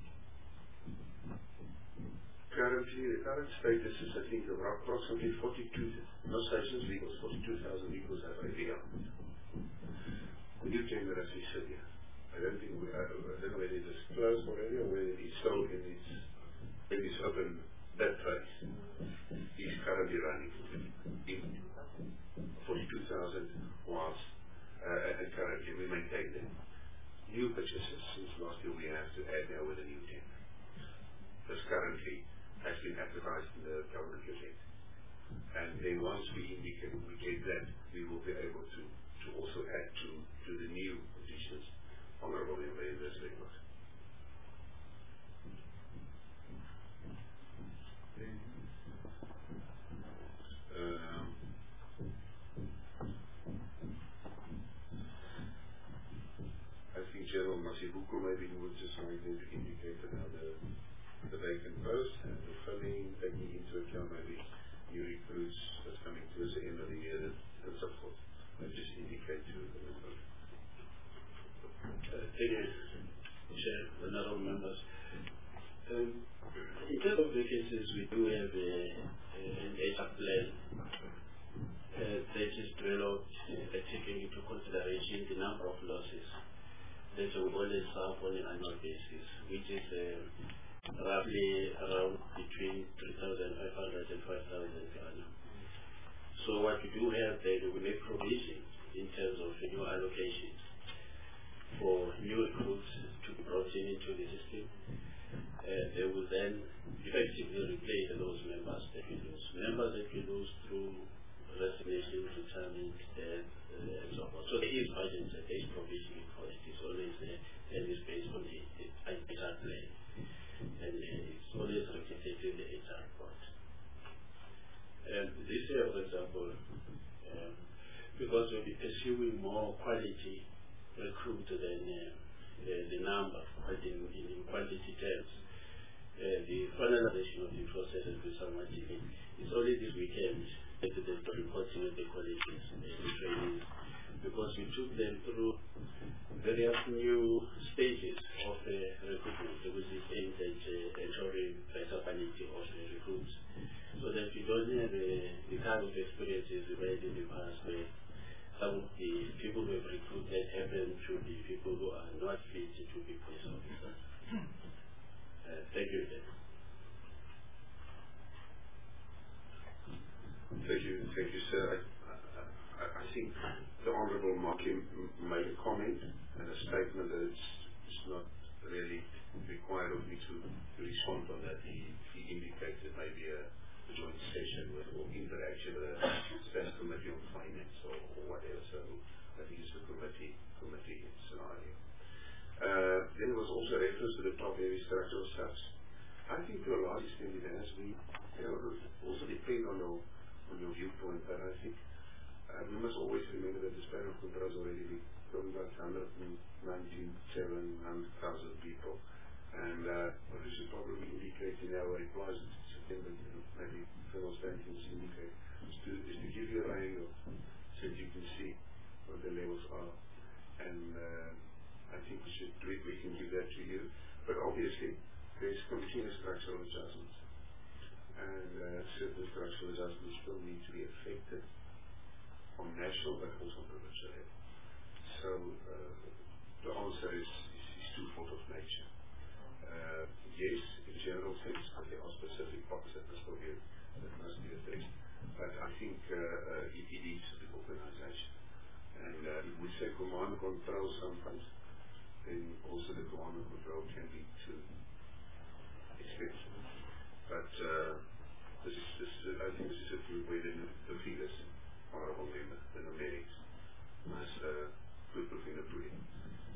Currently, the current status is, I think, around approximately forty-two, no stations vehicles, forty-two thousand vehicles have A V R. The new tender, as we said here, I don't think we, I, I don't know whether it is closed already or whether it is sold in its, in its open bid phase. Is currently running in forty-two thousand was, uh, and currently we maintain them. New purchases since last year we have to add now with a new tender. This currently has been advertised in the government gazette. And then once we indicate we get that, we will be able to, to also add to, to the new additions honorable member in this report. Um, I think General Masibuko maybe would just like to indicate about the, the vacant post and the funding, taking into account maybe new recruits that's coming towards the end of the year and so forth. I just indicate to the member. Uh, thank you, Chair, honorable members. Um, in terms of vacancies, we do have a, a, an H R plan uh, that is developed, uh, taking into consideration the number of losses that we always have on an annual basis, which is uh, roughly around between three thousand five hundred and five thousand per annum. So what we do have then, we make provisions in terms of new allocations for new recruits to be brought in into the system. Uh, they will then effectively replace those members that we lose. Members that we lose through resignation, retirement, death, uh, and so forth. So there is budget, there is provisioning for it. It's always there, and it's based on the, the H R plan. And uh, it's always reflected in the H R report. Um, this year, for example, um, because we'll be pursuing more quality recruit than uh, the, the number in, in, in quantity terms, uh, the finalization of the process has been somewhat delayed. It's only this weekend that the reporting of the colleges and the training, because we took them through various new stages of uh, recruitment, which is aimed at uh, ensuring better quality of the recruits, so that we don't have uh, the kind of experiences we made in the past where some of the people who have recruited happen to be people who are not fit to be police officers. Uh, thank you, Dad. Thank you, thank you, sir. I, I, I think the Honourable Markin made a comment and a statement that it's, it's not really required of me to, to respond on that. He, he indicated maybe a, a joint session with, or interaction with a staff committee on finance or, or whatever. So I think it's a committee committee scenario. Uh, then there was also reference to the top area structural steps. I think to a large extent it has been, you know, also depend on your on your viewpoint, but I think uh, we must always remember that the span of control has already been talking about one hundred ninety-seven thousand people, and uh, what we should probably indicate in our replies in September, you know, maybe Colonel Stanton's indicate, is to, is to give you a range of, so that you can see what the levels are, and uh, I think we should we, we can give that to you, but obviously there's continuous structural adjustments. And uh, certain structural adjustments still need to be affected on national but also on provincial level. So uh, the answer is, is, is twofold of nature. Uh, yes, in general sense, but there are specific pockets that must be, that must be addressed. But I think uh, uh, it, it needs to be organisation. And uh, if we say command and control sometimes, then also the command and control can be too expensive. But uh, this is, this, uh, I think this is a few within the figures, honourable member, the numerics, must uh, put proof in the pudding.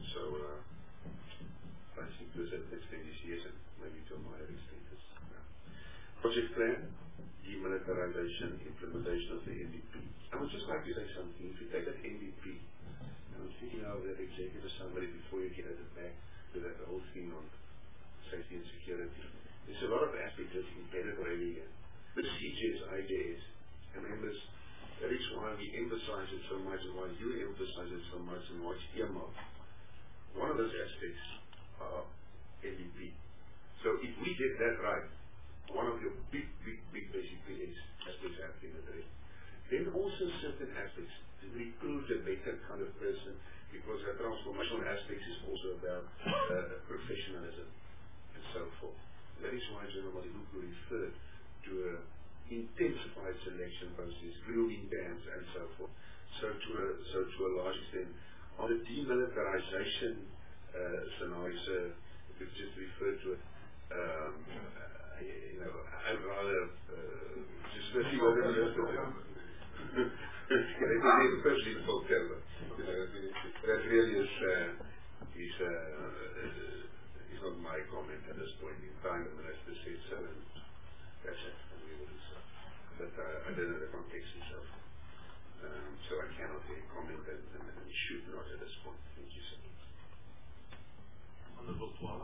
So, uh, I think to a certain extent is yes, and maybe to a minor extent is no. Project plan, demilitarization, implementation of the N D P. I would just like to say something. If you take that N D P, and I'm thinking of that executive summary before you get at it back to that whole thing on safety and security. There's a lot of aspects that's embedded already here. The C G S, I J S, and members, that is why we emphasize it so much, and why you emphasize it so much, and why it's earmarked. One of those aspects are N D P. So if we get that right, one of your big, big, big basically is aspects happening in the day. Then also certain aspects to recruit a better kind of person, because the transformational aspects is also about uh, professionalism and so forth. That is why General Malibuku referred to an intensified selection process, grooming dams and so forth. So to a, so to a large extent, on the demilitarization uh, scenarios, uh, if just refer to it, um, uh, you know, I'd rather uh, just see what it is. Especially for Kelvin. You know, that really is, uh, is, uh, is not my comment at this point in time. The minister said so, and that's it. And we will do so. But uh, I don't know the context itself. Um, so I cannot really comment and, and, and should not at this point. Thank you so much. Honorable Twala.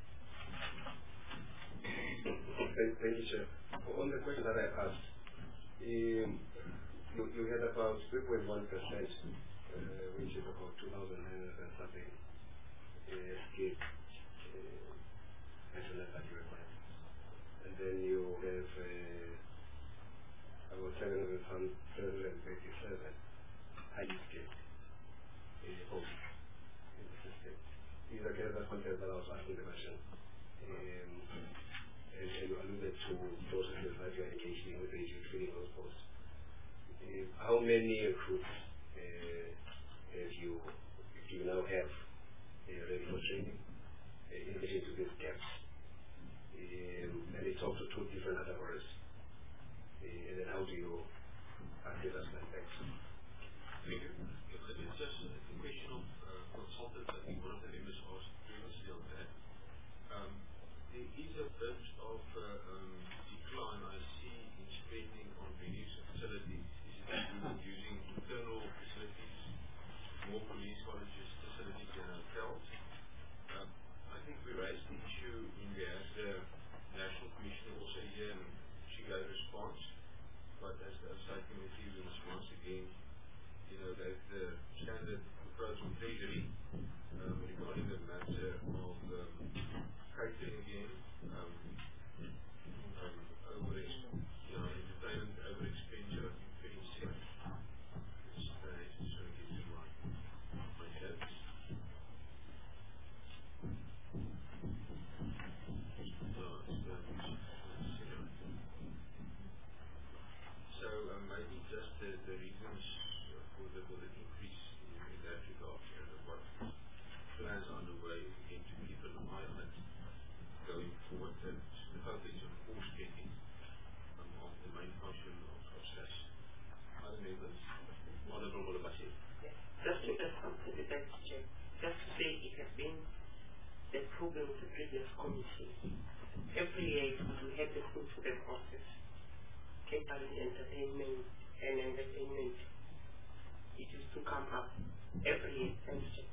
Thank, thank you, Chair. On the question that I asked, um, you, you had about three point one percent, uh, which is about two thousand nine hundred and something uh, escape uh, personnel that you required. And then you have uh, about seven hundred eighty-seven high escape uh, homes in the system. These are kind of the content that I was asking the question. Um, and, and you alluded to processes that you are engaged in with the training those posts. Uh, how many recruits uh, have you, do you now have uh, ready for training uh, in addition to these gaps? Um, and it's also two different categories. Uh, and then how do you access that context? Thank you. It's just a question of uh, consultants. I think one of the members asked previously on that. Um, there is a bit of uh, um, decline I see in spending on venues and facilities. Using internal facilities, more police colleges, facilities and hotels. Um, I think we raised the issue when we had the National Commissioner also here, and she gave a response. But as the State Committee was once again, you know, gave the standard approach on Treasury um, regarding the matter of um, catering again, um, um, over you know, entertainment over expenditure. Problem with the previous committee. Every year we had the food for the process, catering, entertainment, and entertainment. It used to come up every year. Thank you.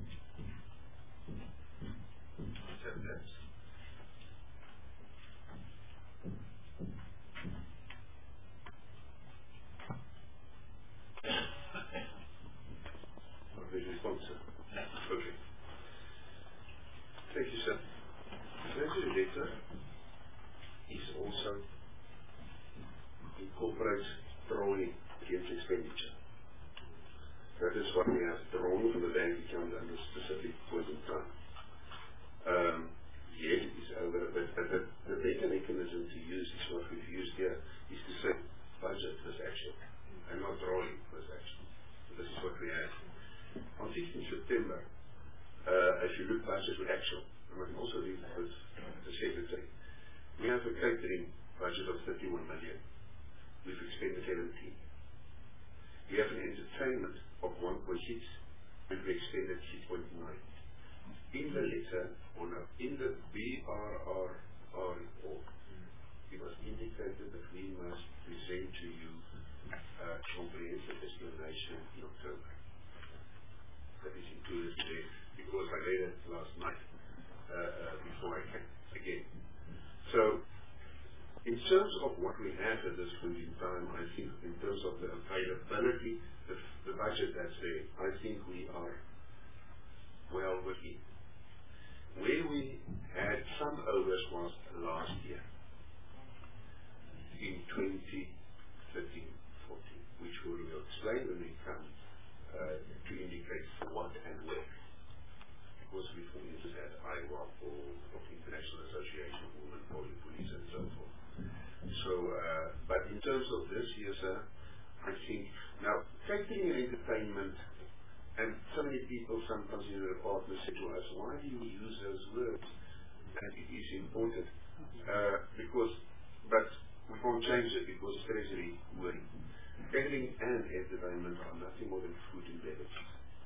Okay. Thank you, sir. The treasury letter is also incorporates drawing against expenditure. That is what we have drawn from the bank account at a specific point in time. Um, yes, it is over, but, but the, the better mechanism to use is what we've used here, is to say budget was actual, and not drawing was actual. This is what we had. On sixteenth September, Uh, if you look budget to actual, and I can also leave with the secretary, we have a catering budget of thirty-one million. We've expended seventeen. We have an entertainment of one point six, and we expended six point nine. in the letter, or no, in the B R R R report, it was indicated that we must present to you a comprehensive explanation in October. That is included there, because I read it last night uh, uh, before I came again. So, in terms of what we have at this point in time, I think in terms of the availability, the, the budget that's there, I think we are well within. Where we had some overs was last year, in twenty thirteen fourteen, which we will explain when we come uh, to indicate what and where. Because we for instance had I W A P or, or International Association of Women Police and so forth. So, uh, but in terms of this year, sir, I think, now, catering and entertainment, and so many people sometimes in the department say to us, why do you use those words? And it is important. Uh, because, but we can't change it because Treasury worry. Catering and entertainment are nothing more than food and beverages.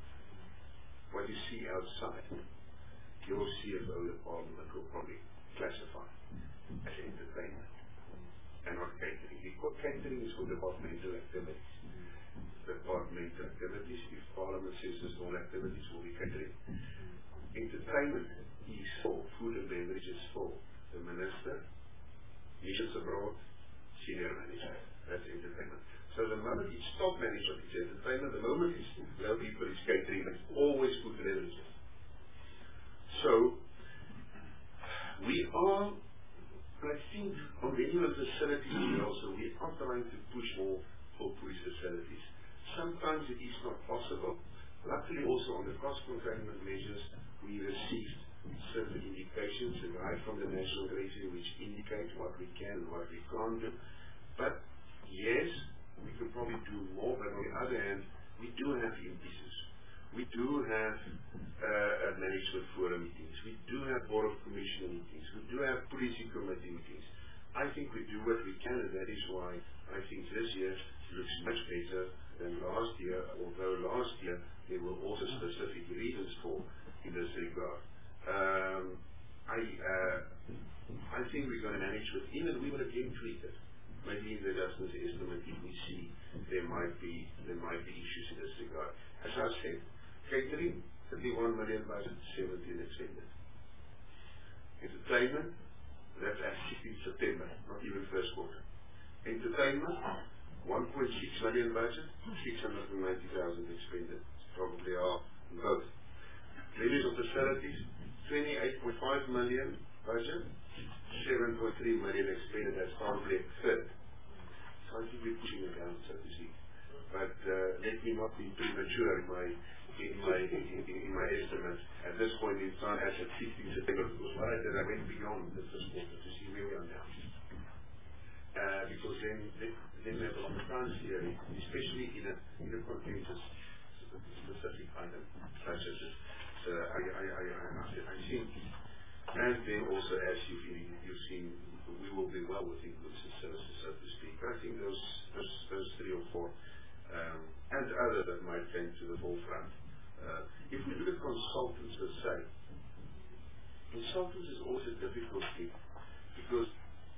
What you see outside, your C F O department will probably classify as entertainment and not catering. Because catering is for departmental activities. Departmental activities, if Parliament says there's no activities, will be catering. Entertainment is for food and beverages for the Minister, missions abroad, senior manager. That's entertainment. So the moment it's top management, it's entertainment. The moment it's low people, it's catering. It's always food and beverages. So we are, I think, on the annual facilities also, we are trying to push more for police facilities. Sometimes it is not possible. Luckily also on the cost containment measures, we received certain indications right from the National Treasury which indicate what we can and what we can't do. But yes, we could probably do more, but on the other hand, we do have indices. We do have uh, management forum meetings. We do have board of commissioner meetings. We do have policing committee meetings. I think we do what we can, and that is why I think this year looks much better than last year, although last year there were also specific reasons for in this regard. Um, I uh, I think we're going to manage within, and we will again tweak it. Maybe in the adjustments estimate if we see there might be there might be issues in this regard. As I said, catering, thirty-one million budget, seventeen extended. Entertainment, that's at sixteenth September, not even first quarter. Entertainment, one point six million budget, six hundred ninety thousand expended. Probably are both. Levies of facilities, twenty-eight point five million budget, seven point three million expended. That's probably a third. So I think we're pushing it down, so to speak. But uh, let me not be premature in my in my in, in my estimates at this point in time. As at sixteenth September, because what I did, I went beyond the first quarter to see where we are now. Uh, because then, then, then we have a lot of time theory, especially in a, in a contentious specific item, such as this. So I, I, I, I, I think, and then also as you've, you've seen, we will be well within goods and services, so to speak. I think those, those, those three or four, um, and other that might come to the forefront. Uh, if we look at consultants per se, consultants is always a difficult thing, because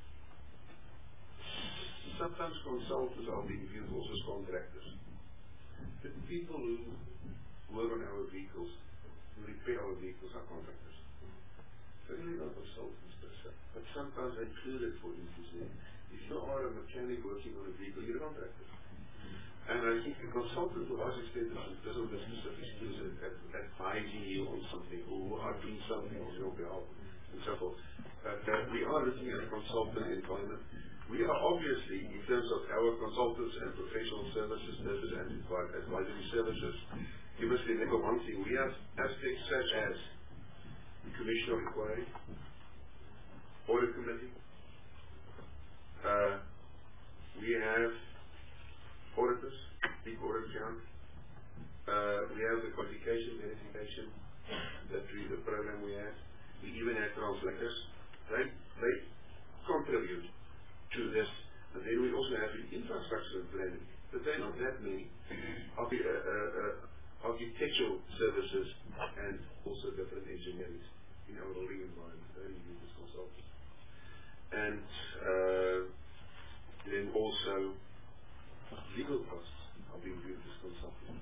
sometimes consultants are being viewed also as contractors. The people who work on our vehicles, who repair our vehicles, are contractors. They're really not consultants per se, but sometimes they're included, for instance. If you are a mechanic working on a vehicle, you're a contractor. And I think the consultant to a large extent does all the specific skills at advising you on something, who are doing something on your behalf, and so forth. But uh, we are looking at consultant employment. We are obviously, in terms of our consultants and professional services, nurses and advisory services, you must remember one thing. We have aspects such as the Commission of Inquiry, Audit Committee. Uh, we have auditors, big audit count. Uh, we have the qualification verification, that we, the program we have. We even have translators. They, they contribute to this. And then we also have the infrastructure planning, but they're not that many. Archi uh, uh, uh, architectural services and also different engineering. in our building environment, very business consultants. And uh, then also legal costs are being viewed as consulting.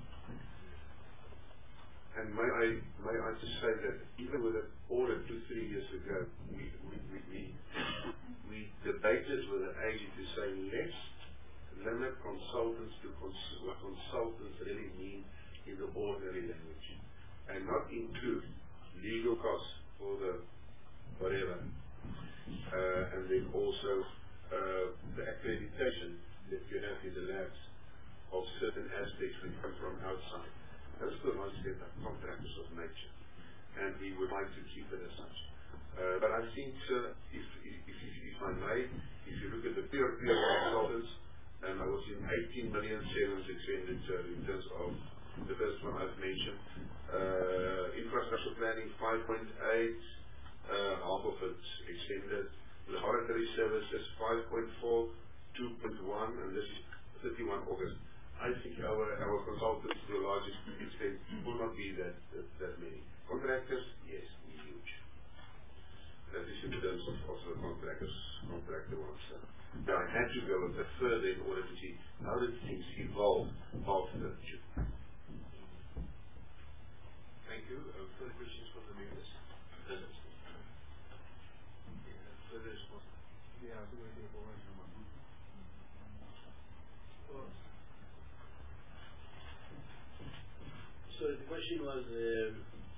And may I, may I just say that even with an order two, three years ago, we, we, we, we, we debated with the A G to say let's limit consultants to cons- what consultants really mean in the ordinary language, and not include legal costs for the whatever, uh, and then also uh, the accreditation that you have in the labs of certain aspects that come from outside. Those are the ones that are contractors of nature, and we would like to keep it as such. Uh, but I think, uh, if, if, if, if I may, if you look at the peer-to-peer consultants, and I was in eighteen million savings expenditure in terms of the first one I've mentioned. Uh, infrastructure planning, five point eight, uh, half of it extended. Laboratory services, five point four, two point one, and this is thirty-first August. I think our, our consultants, to the largest extent, will not be that, that, that many. Contractors, yes, huge. That is in terms of, of the contractors, contractor ones. Now, I had to go a bit further in order to see how did things evolve after the June. Thank you. Uh, further questions from the members? Yeah, further response? Yeah, I'll do it here for one. So the question was um,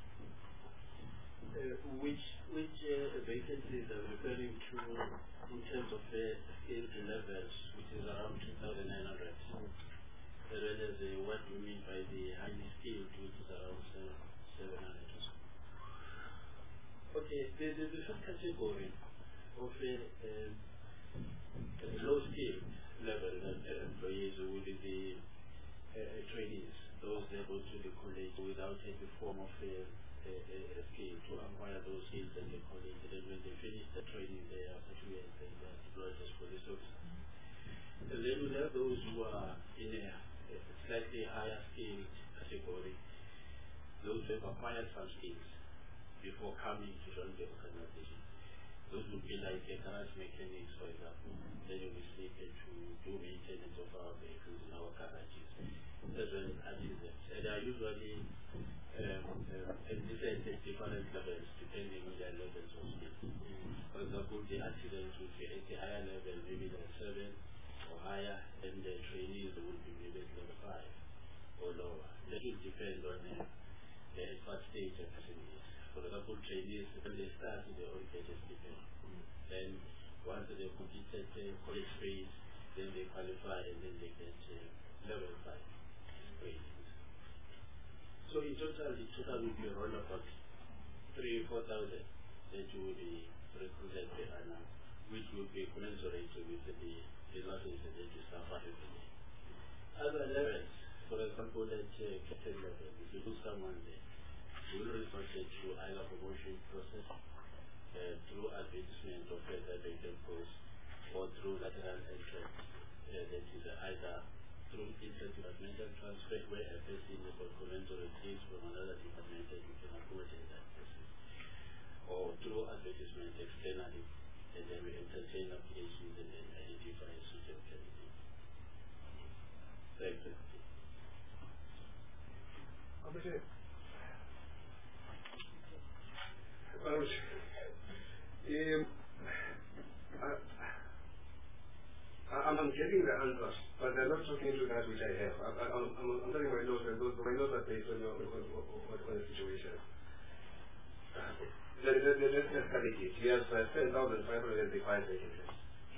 uh, which which uh, vacancies are referring to in terms of uh, skilled levels, which is around two thousand nine hundred, as well as uh, what we mean by the highly skilled, which is around seven hundred or so. Okay, the, the, the first category of uh, uh, low skilled level uh, employees will be the uh, trainees. Those that go to the college without any form of a, a, a skill to acquire those skills at the college. And then when they finish the training there after two years, then they are deployed as police officers. And then we have those who are in a, a slightly higher skilled category, those who have acquired some skills before coming to join the organization. Those would be like a garage mechanics, for example. Then you will sleep to do maintenance of our vehicles in our garages. As well as artisans. And they are usually um, um, at different, different levels depending on their levels of skill. For example, the artisans will be at the higher level, maybe level seven or higher, and the trainees will be maybe at level five or lower. That will depend on uh, the what stage the person is. For example, trainees, when they start, they all get a stipend. Then once they completed the college phase, then they qualify and then they get uh, level five. So in total, the total will be around about three, four thousand that will be recruited per annum, which will be commensurate with the the losses that you suffer every day. Other levels, for example, at uh, captain level, if you lose someone there, you will report it through either promotion process, uh, through advertisement of further vacant posts, or through lateral entrance, uh, that is either through interdepartmental transfer, where a person is commensurate from another department and you can accommodate that person, or through advertisement externally, and then we entertain applications and then identify a suitable candidate. Thank you. Okay. Um, I, I'm getting the answers, but they're not talking to that which I have. I, I, I'm, I'm telling my notes, and those, my notes are based on, your, on, on, on the situation. The, the, the, let's just cut it. He has uh, ten thousand five hundred eighty-five vacancies.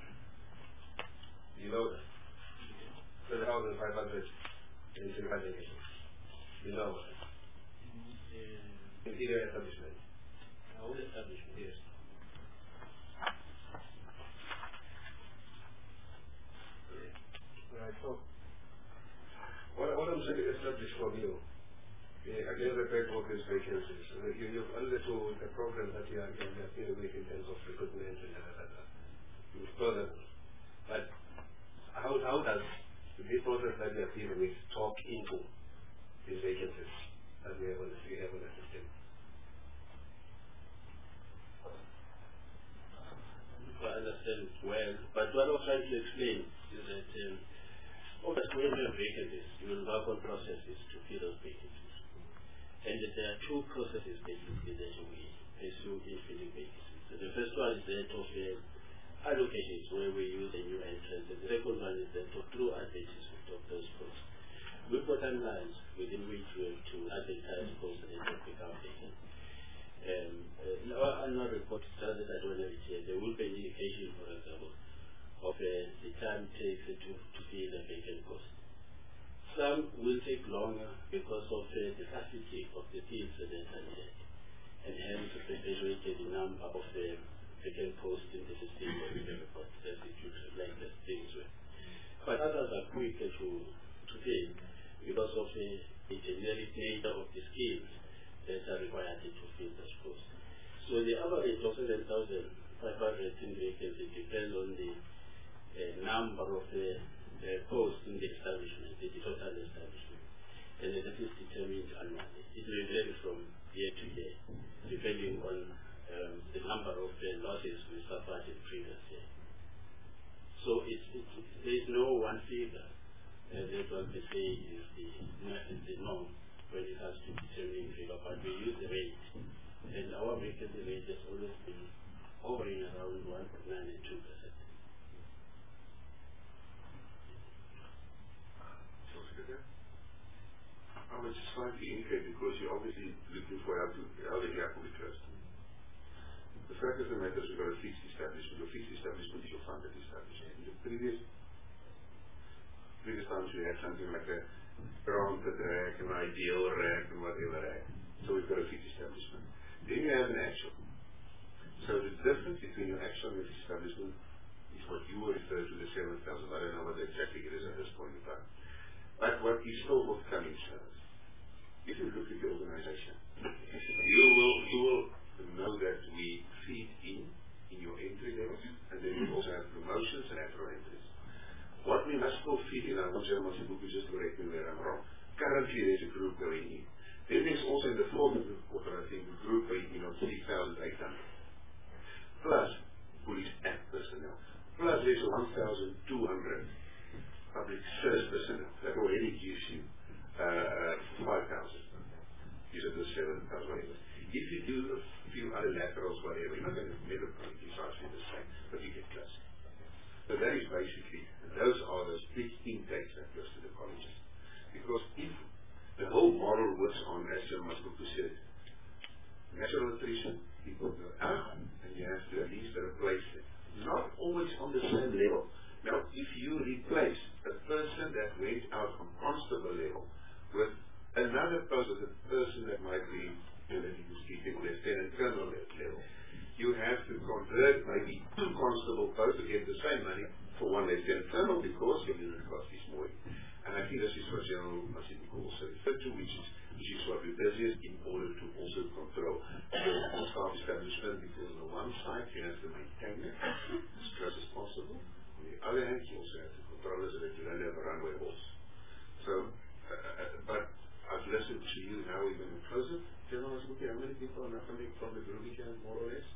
You know that? ten thousand five hundred eighty-five vacancies. You know what? Uh, Interior establishment. Our establishment, yes. Right, so what, what I'm saying is established from you. Yeah, again, the back of these vacancies. Uh, you, you've alluded to the program that you are dealing with in terms of recruitment and da, da, da. You further. But how, how does the process that you are dealing with talk into these vacancies that we have on the, we have on the system? understand well, but what I was trying to explain is that um, obviously when you have vacancies, you will work on processes to fill those vacancies. And that there are two processes basically that we pursue in filling vacancies. So the first one is that of uh, allocations, where we use a new entrance, and the second one is that of through advertisement of those posts. We've got lines within which we have to advertise posts and then pick up vacant. Um, uh, our annual report does it at one every year. There will be an indication, for example, of uh, the time it takes uh, to, to fill a vacant post. Some will take longer because of uh, the scarcity of the fields that are needed, and hence perpetuated the number of the vacant posts in the system where we have about thirty-two like that things were. But others are quicker to, to fill because of the, the generic nature of the skills that are required to fill those posts. So the average of seven thousand five hundred in vacancies depends on the uh, number of the uh, posts in the establishment, the total establishment, and that is determined annually. It may vary from year to year, depending on um, the number of uh, losses we suffered in previous year. So it's, it's, there is no one figure uh, that one can say is the, is the norm when it has to determine figure, but we use the rate, and our vacancy rate has always been hovering around one point nine and two percent. I would just slightly indicate, because you're obviously looking for how, to, how the gap will be closed. The fact of the matter is we've got a fixed establishment. Your fixed establishment is your funded establishment. In the previous, previous times we had something like a granted rack, an ideal rack, and whatever rack. So we've got a fixed establishment. Then you have an actual. So the difference between your actual and your fixed establishment is what you will refer to the seven thousand. I don't know what exactly it is at this point in time. But what is still forthcoming service. If you look at the organization, you will, you will know that we feed in in your entry levels, and then we also have promotions and after entries. What we must still feed in, I want German Sibuku just correct me where I'm wrong. Currently there's a group going in. Then there's also in the fourth quarter, I think, a group going in of six thousand eight hundred. Plus police act personnel. Plus there's one thousand two hundred public service personnel that already gives you uh, five thousand. You said the seven thousand, whatever. If you do a few other laterals, whatever, you're not going to never be precisely the same, but you get close. So that is basically, those are those big intakes that goes to the colleges. Because if the whole model works on, as Masbuku said, natural attrition, people go out, and you have to at least replace it. Not always on the same level. Now, if you replace a person that went out on constable level with another person, a person that might be, relatively speaking, lieutenant colonel level, you have to convert maybe two constable posts to get the same money for one lieutenant colonel because your unit cost is more. And I think this is what General Masibuku also referred to, which is, which is what we business in order to also control the staff establishment, because on the one side you have to maintain it as close as possible. On the other hand, you also have to control it so that you don't have a runway horse. So, uh, uh, but I've listened to you, now we're going to close it. General Masibuku, how many people are now coming from the group weekend, more or less?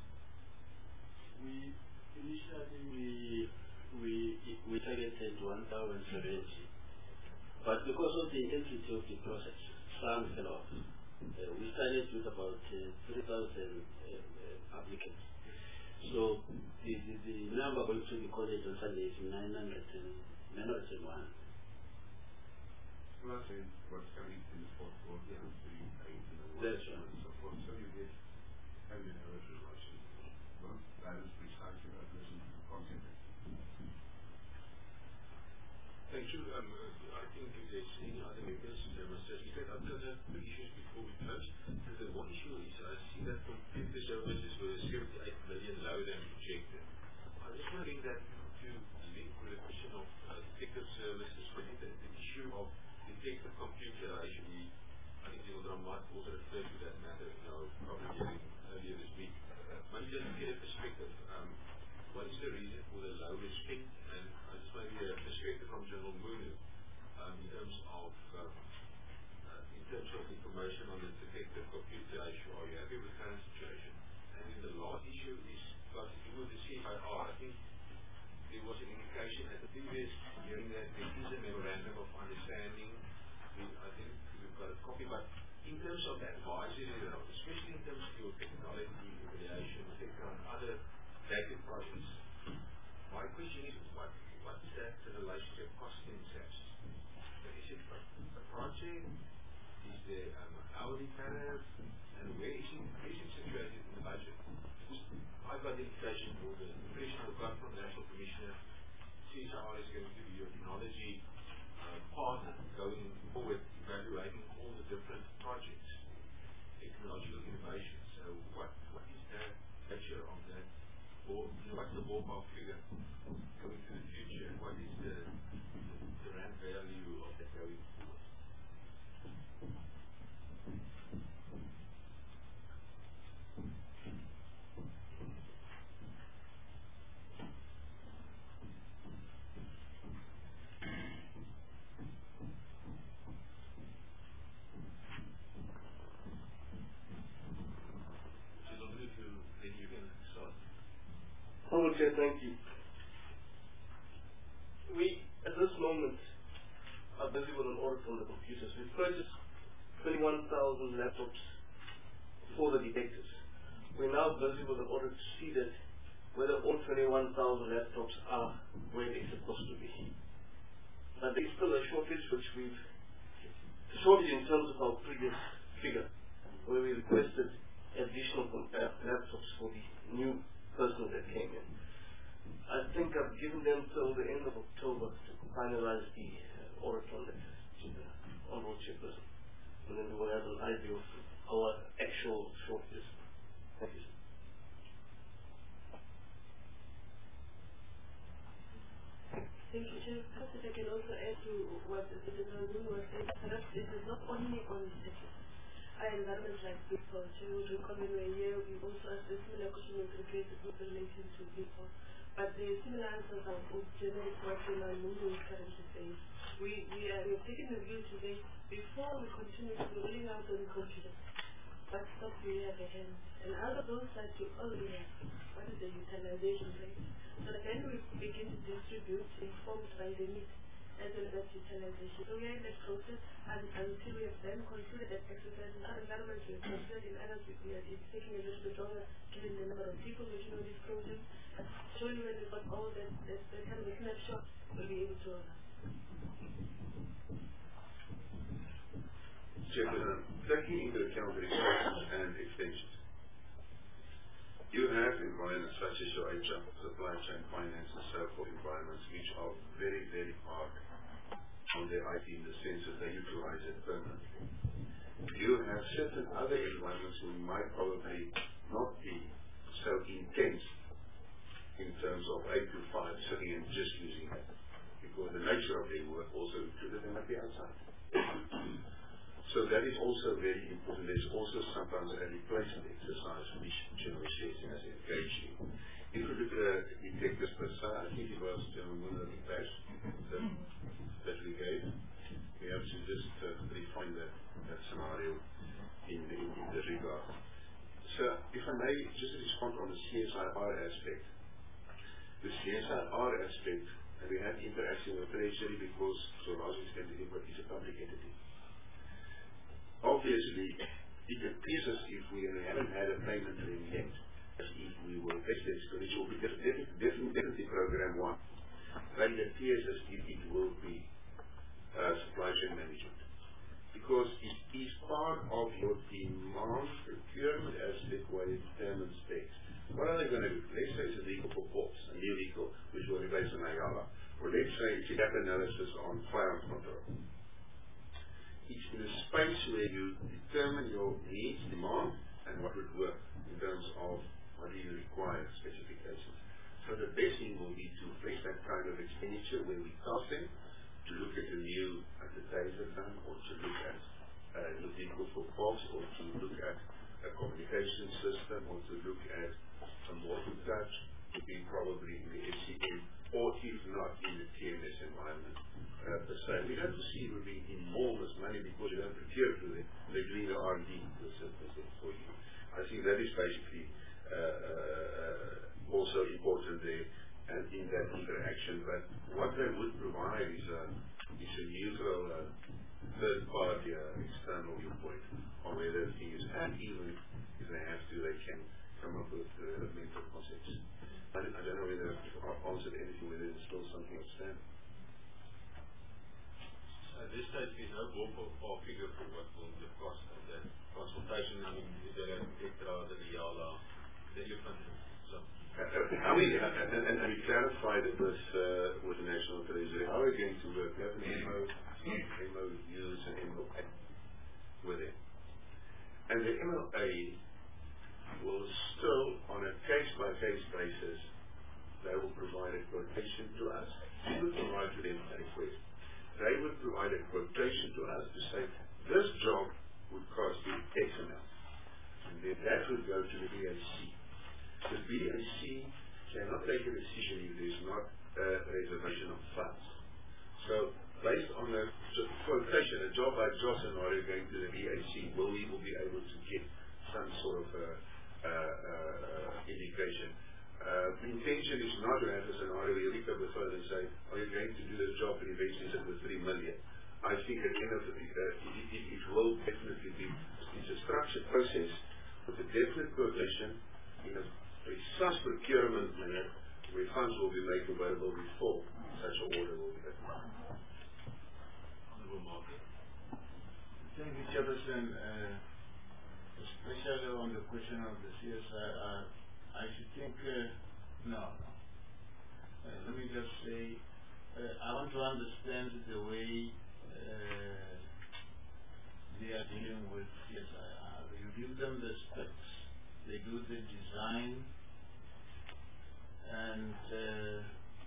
We initially we we we targeted one thousand seventy, but because of the intensity of the process, some fell off. Uh, we started with about uh, three thousand uh, uh, applicants. So the, the the number going to the college on Sunday is nine hundred and nine hundred and one. Plus, what's coming in the fourth quarter, yeah. So you pay to the That's right. and so forth. So you get having an average relation. Well, balance, recycling, addressing, content. Thank you. Um, uh, I think if there's any other members, there must just be said. I've got the issues before we close. The one issue is I see that computer services were seventy-eight million lower than projected. I just want to link that to link with the question of uh, detective services, but the, the issue of detective computerization. I think the Oldram might also refer to that matter, you know, probably earlier this week. Uh, maybe just to get a perspective, um, what is the reason for the low spend? And I just maybe a perspective from General Munu um, in terms of um, uh, in terms of information on the detective computerization. Are you happy with the current situation? And then the last issue is, like, if you were the C I R, I think there was an indication at the previous hearing that there is a memorandum of understanding. We, I think we've got a copy, but in terms of the advisory role, especially in terms of your technology, evaluation, et cetera, and other data projects, my question is, what what is that relationship costing themselves? Is it a, a project? Is there um, an hourly tariff? And where is it, where is it situated in the budget? Because I've got indication for the impression I've got from the National Commissioner, C S R is going to be your technology uh, partner going forward, evaluating all the different projects, technological innovation. So what what is the nature of that? Or you know, what's the ballpark figure going to the future? And what is the, the, the rand value of that going forward? Okay, thank you. We, at this moment, are busy with an audit on the computers. We've purchased twenty-one thousand laptops for the detectives. We're now busy with an audit to see that whether all twenty-one thousand laptops are where they're supposed to be. But there's still a shortage, which we've, a shortage in terms of our previous figure, where we requested additional uh, laptops for the new person that came in. I think I've given them till the end of October to finalize the uh, audit on that uh, on-road checklist, and then we will have an idea of our actual shortages. Thank you. Thank you, Chair. Perhaps if I can also add to what the Senator Zulu was saying, perhaps this is not only on the checklist. Our environment like people, so you would recall when we were here, we also asked a similar question with regards to people relating to people. But the similar answers are generally what Senator Zulu is currently saying. We, we, are, we have taken the view today, before we continue to rolling out on computers, what stuff we have at hand. And out of those that you already have, what is the utilization rate? So then we begin to distribute informed by the need as well as utilization. So we are in that process, and until we have then concluded that exercise in other environments we have considered, in others we are, it's taking a little bit longer given the number of people working on these projects. But surely when we've got all that, that, that kind of a snapshot, we'll be able to uh, Chairman, taking into account the resources and extensions, you have environments such as your H R, supply chain, finance, and so forth environments which are very, very hard on their I T in the sense that they utilize it permanently. You have certain other environments who might probably not be so intense in terms of eight to five sitting and just using it, because the nature of their work also included them at the outside. So that is also very important. There's also sometimes a replacement exercise which General Shazing has engaged in. If you look at the detectives per se, I think it was General Muller that, that we gave. We have to just uh, refine that, that scenario in, in, in this regard. So if I may just respond on the C S I R aspect. The C S I R aspect, and we had interaction with Treasury because so large extent it is a public entity. Obviously, it appears as if we haven't had a payment in yet, as if we were vested, which will be definitely, definitely program one. But it appears as if it will be uh, supply chain management. Because it is part of your demand procurement aspect where it determines specs. What are they going to do? Let's say it's a vehicle for ports, a new vehicle, which will replace an Ayala. Or let's say it's a gap analysis on firearms control. It's in a space where you determine your needs, demand, and what would work in terms of what do you require specifications. So the best thing will be to place that kind of expenditure where we task them to look at a new at the taser gun, or to look at a new vehicle for ports, or to look at a communication system, or to look at some more to touch, to be probably in the S C M, or if not in the T M S environment. Uh, per se. We don't see it will be enormous money because you don't procure to them. They're doing the R and D for you. I think that is basically uh, uh, also important there. and in that interaction. But what they would provide is a, is a neutral uh, third-party uh, external viewpoint on whether things, and even if they have to, they can come up with developmental concepts. I, I don't know whether I've answered anything, whether there's still something outstanding. At this stage, there's no ballpark figure for what will the cost of that consultation. I mean, is there an extra, the Yala, the elephant? So. Uh, I mean, uh, and, and, and we clarified it with, uh, with the National Treasury. How are we going to work? We have an M O, M O Us and M O A with it. And the M O A will still, on a case-by-case basis, they will provide a quotation to us. We will provide to them a request. They would provide a quotation to us to say, this job would cost you X amount. And then that would go to the B A C. The B A C cannot take a decision if there's not a reservation of funds. So, based on the quotation, a job-by-job scenario going to the B A C, will we will be able to get some sort of uh, uh, uh, indication. Uh, the intention is not to have a scenario where you pick up the phone and say, are you going to do this job and eventually set with three million? I think at the end of the day, uh, it, it, it will definitely be, it's a structured process with a definite quotation in a precise procurement manner where funds will be made available before such an order will be made. Honorable Market. Thank you, Chairperson. Uh, especially on the question of the C S I R, I should think, uh, no, no. Uh, let me just say, uh, I want to understand the way uh, they are dealing with C S I R. You give them the specs, they do the design, and uh,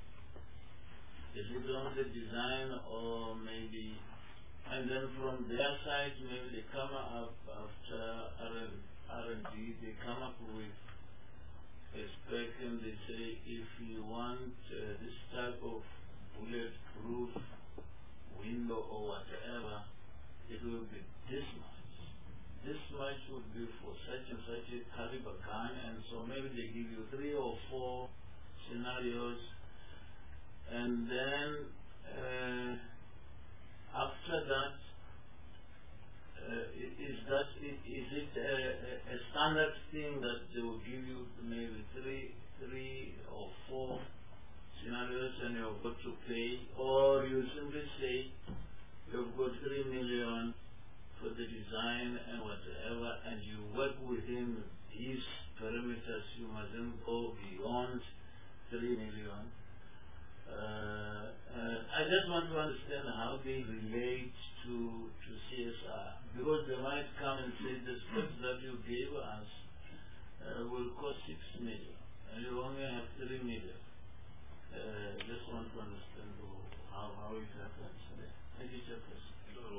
is it on the design or maybe, and then from their side, maybe they come up after R and D, they come up with a spec and they say, if you want uh, this type of bulletproof window or whatever, it will be this much. This much would be for such and such a caliber gun, and so maybe they give you three or four scenarios, and then uh, after that, Uh, is that is it a, a standard thing that they will give you maybe three three or four scenarios and you've got to pay, or you simply say you've got three million for the design and whatever, and you work within these parameters? You mustn't go beyond three million. Uh, uh, I just want to understand how they relate to, to C S R, because they might come and say the specs that you gave us uh, will cost six million and you only have three million. Uh, just want to understand how, how it happens. Thank you, Chairperson.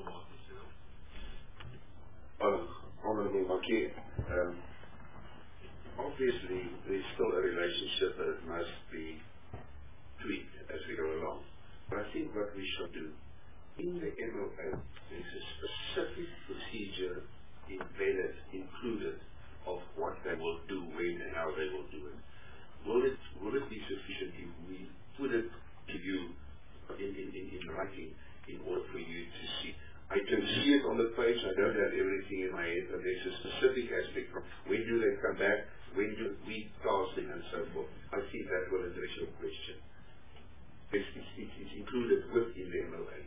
Honorable Marquis, um, obviously there's still a relationship that must be tweaked as we go along. But I think what we should do, in the M O A, there's a specific procedure embedded, included, of what they will do, when and how they will do it. Will it, will it be sufficient if we put it to you in, in, in, in writing in order for you to see? I can see it on the page, I don't have everything in my head, but there's a specific aspect of when do they come back, when do we task them, and so forth. I think that will address your question. It's, it's, it's included within the M O A.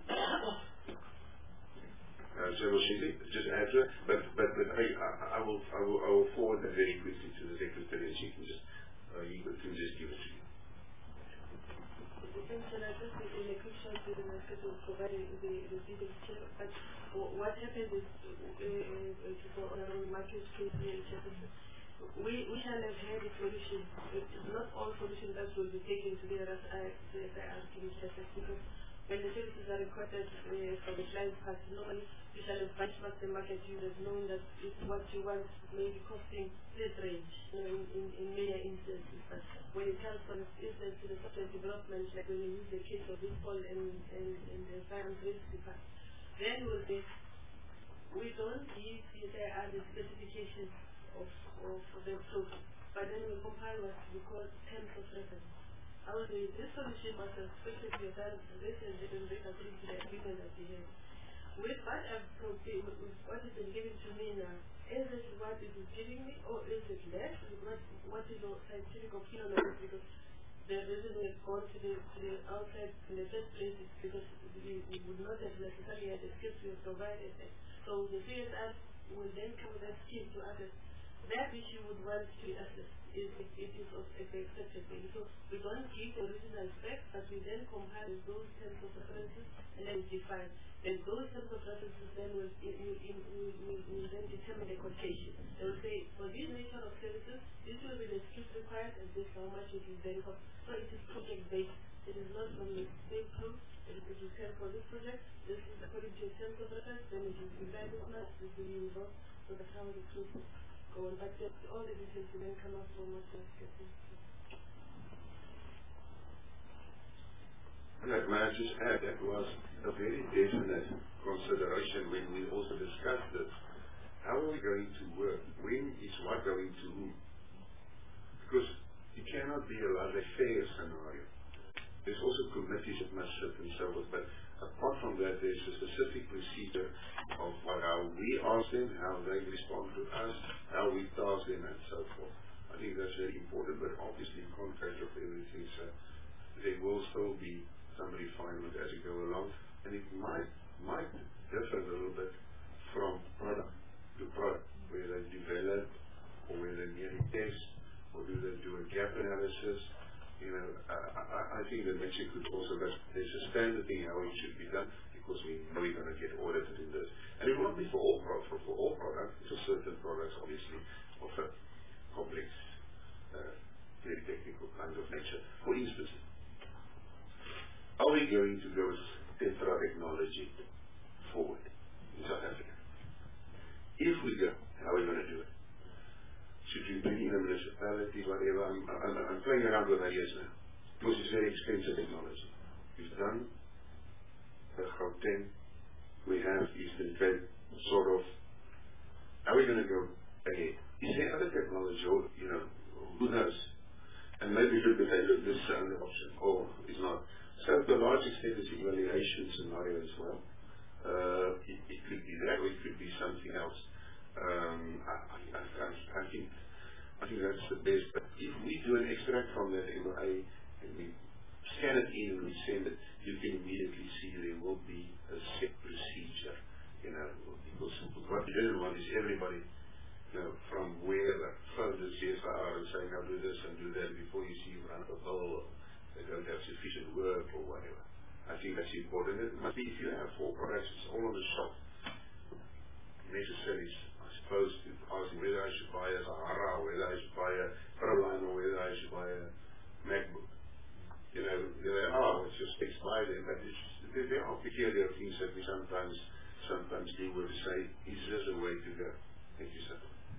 Uh, so we'll just add to it, but but, but I, I, I will I will I will forward that very quickly to the secretary, and she can just uh, you can just give it to you. Essentially, I just in a quick short video, I said to provide the the details check. But what happened is, uh, to go on around Marcus case here, we we shall have had a solution. It's not all solutions that will be taken to the R S I, the R S I because when the services are recorded uh, for the client's part, normally you shall have benchmarked the market users, knowing that if what you want may be costing this range, you know, in, in, in many instances. But when it comes for instance to the software development, like when you use the case of Bitcoin and, and, and the science risk part, then we'll say we don't give C S I R the specifications of, of the program, but then we compile what we call terms of reference. I would say this solution must have specifically done this and this and this according to the agreement that we have. With what I've proposed, with what has been given to me now, is it what it is giving me, or is it less? What, what is your scientific opinion on it? Because the reason we've gone to the, to the outside in the first place is because we, we would not have necessarily had the skills we have provided. So the C S R will then come with a skill to assess that which you would want to assess. Is it, it is of acceptable. So we don't keep the original specs, but we then compare with those terms of references and then define. And those terms of references then will, in, in, will, will, will then determine the quotation. They will say, for this nature of services, this will be the skills required and this how much it will then cost. So it is project based. It is not from the same proof. It is required for this project. This is according to your terms of reference. Then it will be valid much. This will be involved. So that's how the proof will go on. But all the details will then come up from what we are getting. That may I just add, that was a very definite consideration when we also discussed this. How are we going to work? When is what going to whom? Because it cannot be a laissez-faire scenario. There's also committees that must sit and so forth, but apart from that, there's a specific procedure of how we ask them, how they respond to us, how we task them, and so forth. I think that's very important, but obviously in context of everything, so there will still be some refinement as you go along, and it might might differ a little bit from product to product, where they develop or where they merely test, or do they do a gap analysis. You know, uh, I, I think that Mexico could also, but there's a standard thing how it should be done, because we know we're going to get audited in this. And it won't be for all products, for, for all products, for certain products obviously of a complex, uh, very technical kind of nature. For instance, are we going to go with Tetra technology forward in South Africa? If we go, how are we going to do it? Should we bring in a municipality, whatever? I'm, I'm, I'm playing around with ideas now, because it's very expensive technology. We've done the Gauteng, we have Eastern Cape, sort of. How are we going to go ahead? Is there other technology, or, you know, who knows? And maybe look at hey, look, this is another option, or it's not. So to a large extent, it's an evaluation scenario as well. Uh, it, it could be that, or it could be something else. Um, I, I, I, I think I think that's the best. But if we do an extract from that M O A and we scan it in and we send it, you can immediately see there will be a set procedure. You know, because what you didn't want is everybody, you know, from wherever, phone the C S R and saying, I'll do this and do that before you see you run up a bill. They don't have sufficient work or whatever. I think that's important. It must be, if you have four products, it's all on the shop. Necessary, I suppose, to ask whether I should buy a Sahara, or whether I should buy a Proline, or whether I should buy a MacBook. You know, they are, it's just fixed by them, but it's, there are peculiar things that we sometimes sometimes deal with to say, is this a way to go? Thank you, sir.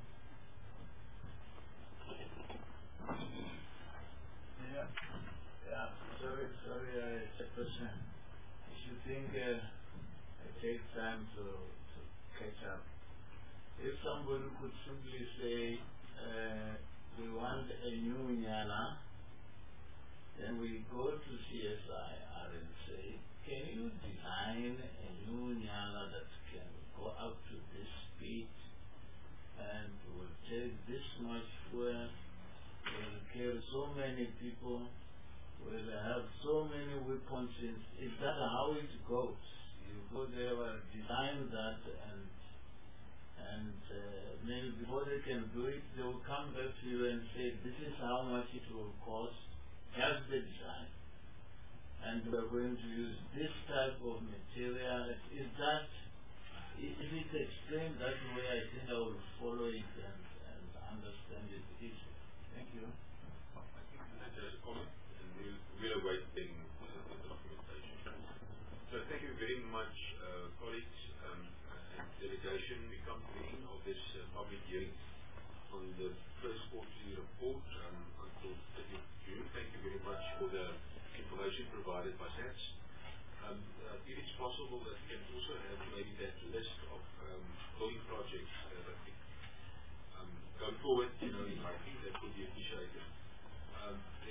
Yeah. Yeah, sorry, sorry, uh, it's a question. If you think uh, it takes time to, to catch up, if somebody could simply say, uh, we want a new Nyala, then we go to C S I R and say, can you design a new Nyala that can go up to this speed and will take this much fuel, will carry so many people, will have so many weapons? Is that how it goes? You go there and design that, and and uh, maybe before they can do it, they will come back to you and say, this is how much it will cost, just the design. And we're going to use this type of material. Is that, if it's explained that way, I think I will follow it and, and understand it easily. Thank you. I think that's a comment. We'll, we'll await the, the documentation. So thank you very much, uh, colleagues um, and delegation. We come to the end of this uh, public hearing on the first quarterly report um, until thirtieth of June. Thank you very much for the information provided by S A T S. Um, uh, if it's possible that we can also have maybe that list of um, building projects uh, that we um, going forward, you know, I think that would be appreciated. Um,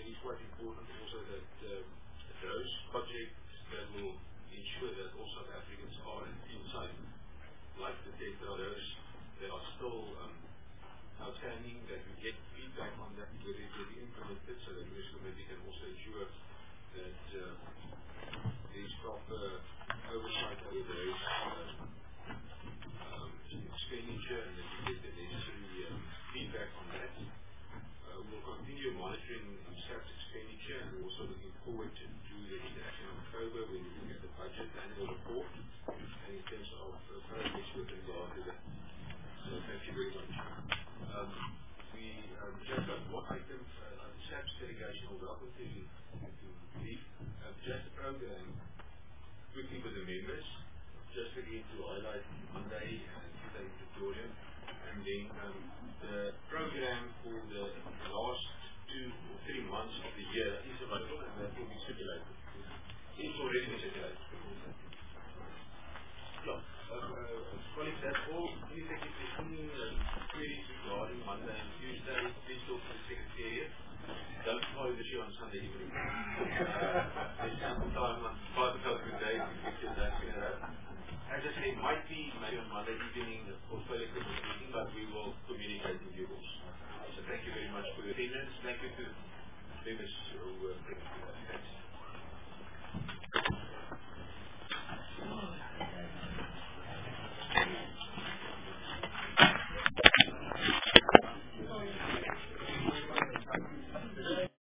it is quite important also that uh, those projects that will ensure that all South Africans are and feel safe, like the Tetra, those that are still um, outstanding, that we get feedback on that, whether it will be implemented, so that the risk committee can also ensure that uh, there is proper oversight over those um, um, expenditure and that we get the necessary um, feedback on that. Uh, we'll continue monitoring S A P's expenditure, and we're also looking forward to, to the interaction in October when we look at the budget annual report and in terms of uh, progress with regard to that. So thank you very much. Um, we um, just got one item uh, on S A P's delegation. Welcome to, to leave. Uh, just a program quickly with the members, just again to highlight Monday and Tuesday in Pretoria, and then um, the program for the last two or three months of the year is available and that will be circulated. It's already been circulated. No, uh, uh, colleagues, that's all. Please take if there's any uh, queries regarding Monday and Tuesday, please talk to the Secretariat. Don't follow the show on Sunday evening. uh, there's ample time on five o'clock today to get your that figured out. As I say, it might be maybe on Monday evening the portfolio committee meeting, but we will communicate with you also. So thank you very much for your attendance. Thank you to members who were present. Thanks.